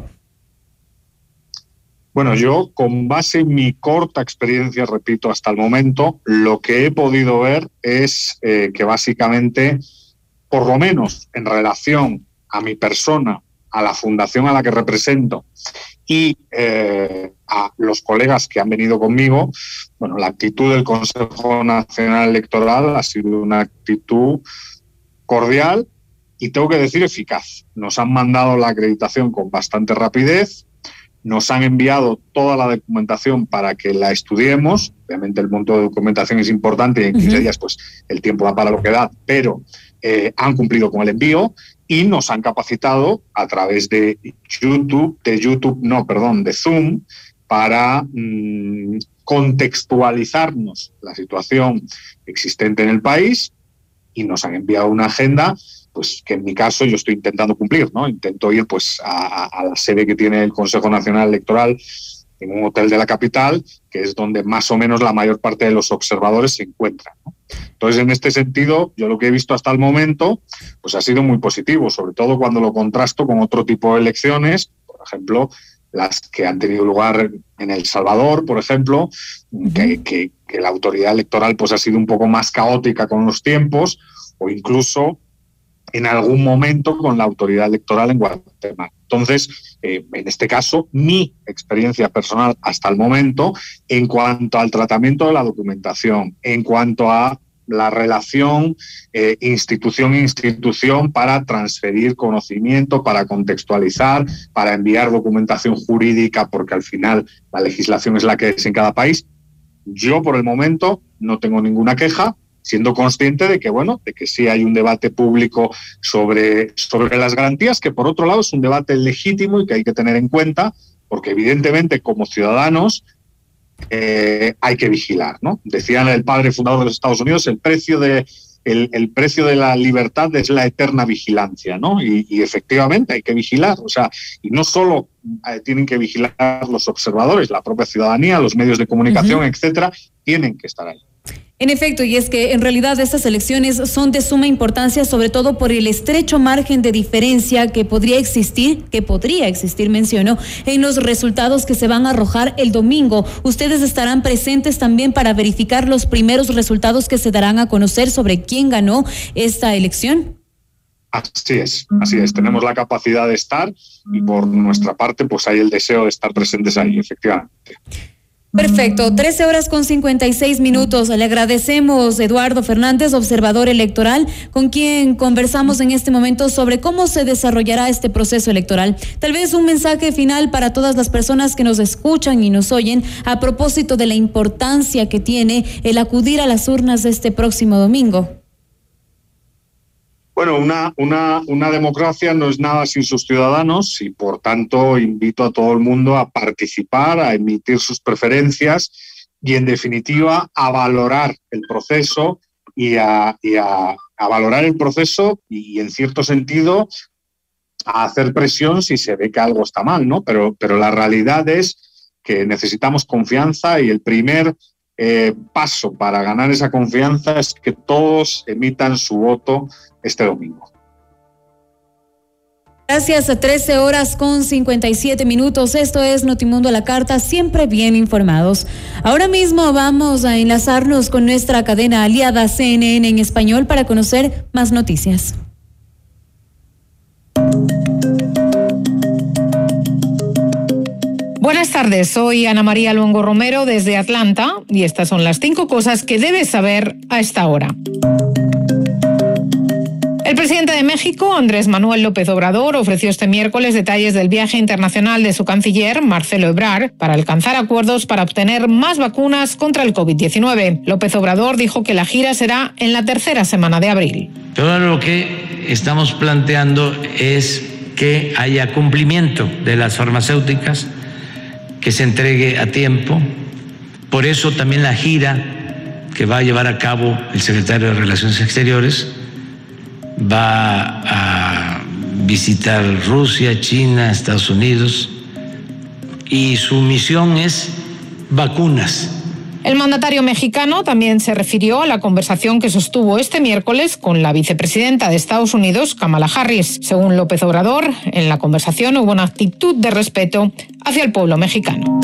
Bueno, yo con base en mi corta experiencia, repito, hasta el momento, lo que he podido ver es que básicamente, por lo menos en relación a mi persona, a la fundación a la que represento y a los colegas que han venido conmigo, bueno, la actitud del Consejo Nacional Electoral ha sido una actitud cordial y tengo que decir eficaz. Nos han mandado la acreditación con bastante rapidez. Nos han enviado toda la documentación para que la estudiemos. Obviamente el monto de documentación es importante y en 15 días pues el tiempo da para lo que da, pero han cumplido con el envío y nos han capacitado a través de Zoom para contextualizarnos la situación existente en el país y nos han enviado una agenda pues que en mi caso yo estoy intentando cumplir, ¿no? Intento ir pues a la sede que tiene el Consejo Nacional Electoral en un hotel de la capital, que es donde más o menos la mayor parte de los observadores se encuentran, ¿no? Entonces, en este sentido, yo lo que he visto hasta el momento pues ha sido muy positivo, sobre todo cuando lo contrasto con otro tipo de elecciones, por ejemplo, las que han tenido lugar en El Salvador, por ejemplo, que la autoridad electoral pues ha sido un poco más caótica con los tiempos, o incluso en algún momento con la autoridad electoral en Guatemala. Entonces, en este caso, mi experiencia personal hasta el momento, en cuanto al tratamiento de la documentación, en cuanto a la relación institución-institución para transferir conocimiento, para contextualizar, para enviar documentación jurídica, porque al final la legislación es la que es en cada país. Yo, por el momento, no tengo ninguna queja, siendo consciente de que, bueno, de que sí hay un debate público sobre las garantías, que por otro lado es un debate legítimo y que hay que tener en cuenta, porque evidentemente como ciudadanos hay que vigilar, ¿no? Decía el padre fundador de los Estados Unidos, el precio de la libertad es la eterna vigilancia, ¿no? Y efectivamente hay que vigilar, o sea, y no solo tienen que vigilar los observadores, la propia ciudadanía, los medios de comunicación, etcétera, tienen que estar ahí. En efecto, y es que en realidad estas elecciones son de suma importancia, sobre todo por el estrecho margen de diferencia que podría existir, menciono, en los resultados que se van a arrojar el domingo. ¿Ustedes estarán presentes también para verificar los primeros resultados que se darán a conocer sobre quién ganó esta elección? Así es. Tenemos la capacidad de estar y por nuestra parte pues hay el deseo de estar presentes ahí, efectivamente. Perfecto, 13:56. Le agradecemos Eduardo Fernández, observador electoral, con quien conversamos en este momento sobre cómo se desarrollará este proceso electoral. Tal vez un mensaje final para todas las personas que nos escuchan y nos oyen a propósito de la importancia que tiene el acudir a las urnas este próximo domingo. Bueno, una democracia no es nada sin sus ciudadanos y, por tanto, invito a todo el mundo a participar, a emitir sus preferencias y, en definitiva, a valorar el proceso y a valorar el proceso y, en cierto sentido, a hacer presión si se ve que algo está mal, ¿no? Pero la realidad es que necesitamos confianza y el primer paso para ganar esa confianza es que todos emitan su voto este domingo. Gracias, a 13:57. Esto es Notimundo a la Carta, siempre bien informados. Ahora mismo vamos a enlazarnos con nuestra cadena aliada CNN en español para conocer más noticias. Buenas tardes, soy Ana María Luengo Romero desde Atlanta y estas son las 5 cosas que debes saber a esta hora. El presidente de México, Andrés Manuel López Obrador, ofreció este miércoles detalles del viaje internacional de su canciller, Marcelo Ebrard, para alcanzar acuerdos para obtener más vacunas contra el COVID-19. López Obrador dijo que la gira será en la tercera semana de abril. Todo lo que estamos planteando es que haya cumplimiento de las farmacéuticas, que se entregue a tiempo. Por eso también la gira que va a llevar a cabo el secretario de Relaciones Exteriores va a visitar Rusia, China, Estados Unidos, y su misión es vacunas. El mandatario mexicano también se refirió a la conversación que sostuvo este miércoles con la vicepresidenta de Estados Unidos, Kamala Harris. Según López Obrador, en la conversación hubo una actitud de respeto hacia el pueblo mexicano.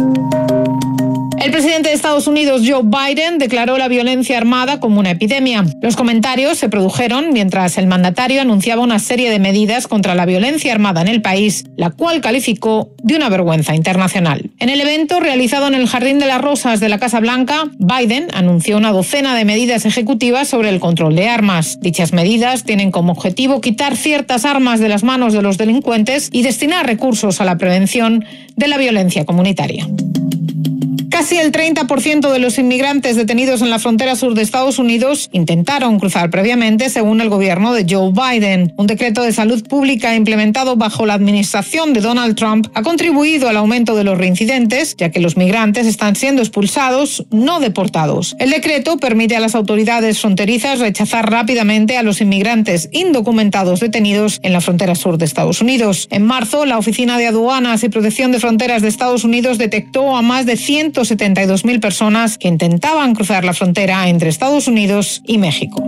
El presidente de Estados Unidos, Joe Biden, declaró la violencia armada como una epidemia. Los comentarios se produjeron mientras el mandatario anunciaba una serie de medidas contra la violencia armada en el país, la cual calificó de una vergüenza internacional. En el evento realizado en el Jardín de las Rosas de la Casa Blanca, Biden anunció una docena de medidas ejecutivas sobre el control de armas. Dichas medidas tienen como objetivo quitar ciertas armas de las manos de los delincuentes y destinar recursos a la prevención de la violencia comunitaria. Casi el 30% de los inmigrantes detenidos en la frontera sur de Estados Unidos intentaron cruzar previamente, según el gobierno de Joe Biden. Un decreto de salud pública implementado bajo la administración de Donald Trump ha contribuido al aumento de los reincidentes, ya que los migrantes están siendo expulsados, no deportados. El decreto permite a las autoridades fronterizas rechazar rápidamente a los inmigrantes indocumentados detenidos en la frontera sur de Estados Unidos. En marzo, la Oficina de Aduanas y Protección de Fronteras de Estados Unidos detectó a más de 172.000 personas que intentaban cruzar la frontera entre Estados Unidos y México.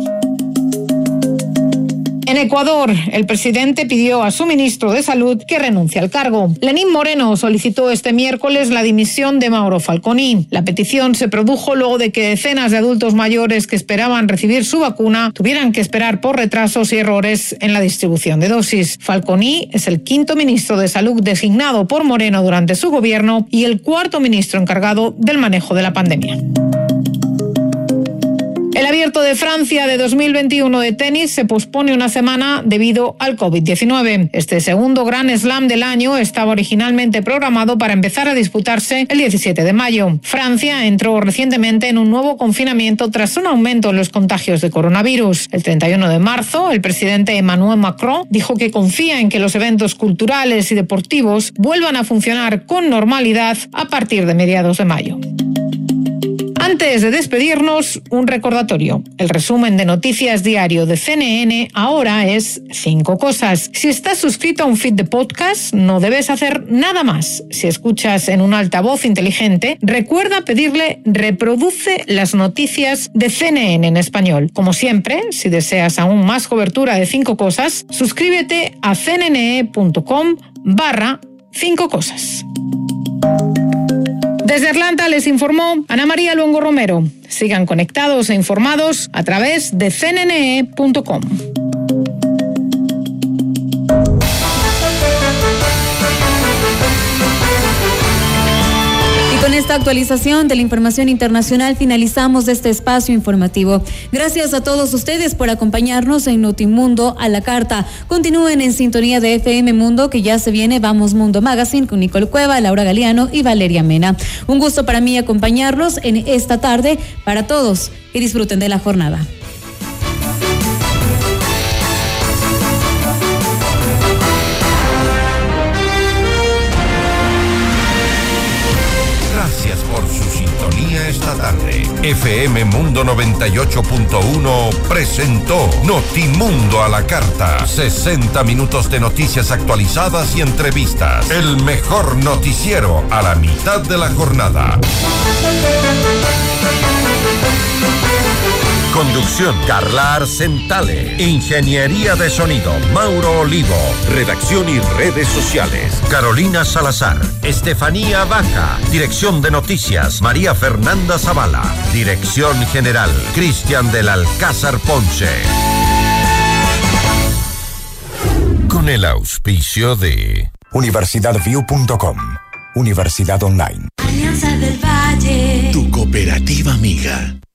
En Ecuador, el presidente pidió a su ministro de Salud que renuncie al cargo. Lenín Moreno solicitó este miércoles la dimisión de Mauro Falconi. La petición se produjo luego de que decenas de adultos mayores que esperaban recibir su vacuna tuvieran que esperar por retrasos y errores en la distribución de dosis. Falconi es el 5º ministro de Salud designado por Moreno durante su gobierno y el 4º ministro encargado del manejo de la pandemia. El El Abierto de Francia de 2021 de tenis se pospone una semana debido al COVID-19. Este segundo Grand Slam del año estaba originalmente programado para empezar a disputarse el 17 de mayo. Francia entró recientemente en un nuevo confinamiento tras un aumento en los contagios de coronavirus. El 31 de marzo, el presidente Emmanuel Macron dijo que confía en que los eventos culturales y deportivos vuelvan a funcionar con normalidad a partir de mediados de mayo. Antes de despedirnos, un recordatorio. El resumen de noticias diario de CNN ahora es 5 cosas. Si estás suscrito a un feed de podcast, no debes hacer nada más. Si escuchas en un altavoz inteligente, recuerda pedirle reproduce las noticias de CNN en español. Como siempre, si deseas aún más cobertura de 5 cosas, suscríbete a cnne.com/5 cosas. Desde Atlanta les informó Ana María Luengo Romero. Sigan conectados e informados a través de cnne.com. Con esta actualización de la información internacional finalizamos este espacio informativo. Gracias a todos ustedes por acompañarnos en Notimundo a la Carta. Continúen en sintonía de FM Mundo, que ya se viene Vamos Mundo Magazine con Nicole Cueva, Laura Galeano y Valeria Mena. Un gusto para mí acompañarlos en esta tarde. Para todos, que disfruten de la jornada. Esta tarde, FM Mundo 98.1 presentó Notimundo a la Carta. 60 minutos de noticias actualizadas y entrevistas. El mejor noticiero a la mitad de la jornada. Conducción, Carla Arcentale. Ingeniería de sonido, Mauro Olivo. Redacción y redes sociales, Carolina Salazar. Estefanía Baja. Dirección de noticias, María Fernanda Zavala. Dirección general, Cristian del Alcázar Ponce. Con el auspicio de UniversidadView.com. Universidad Online. Alianza del Valle. Tu cooperativa amiga.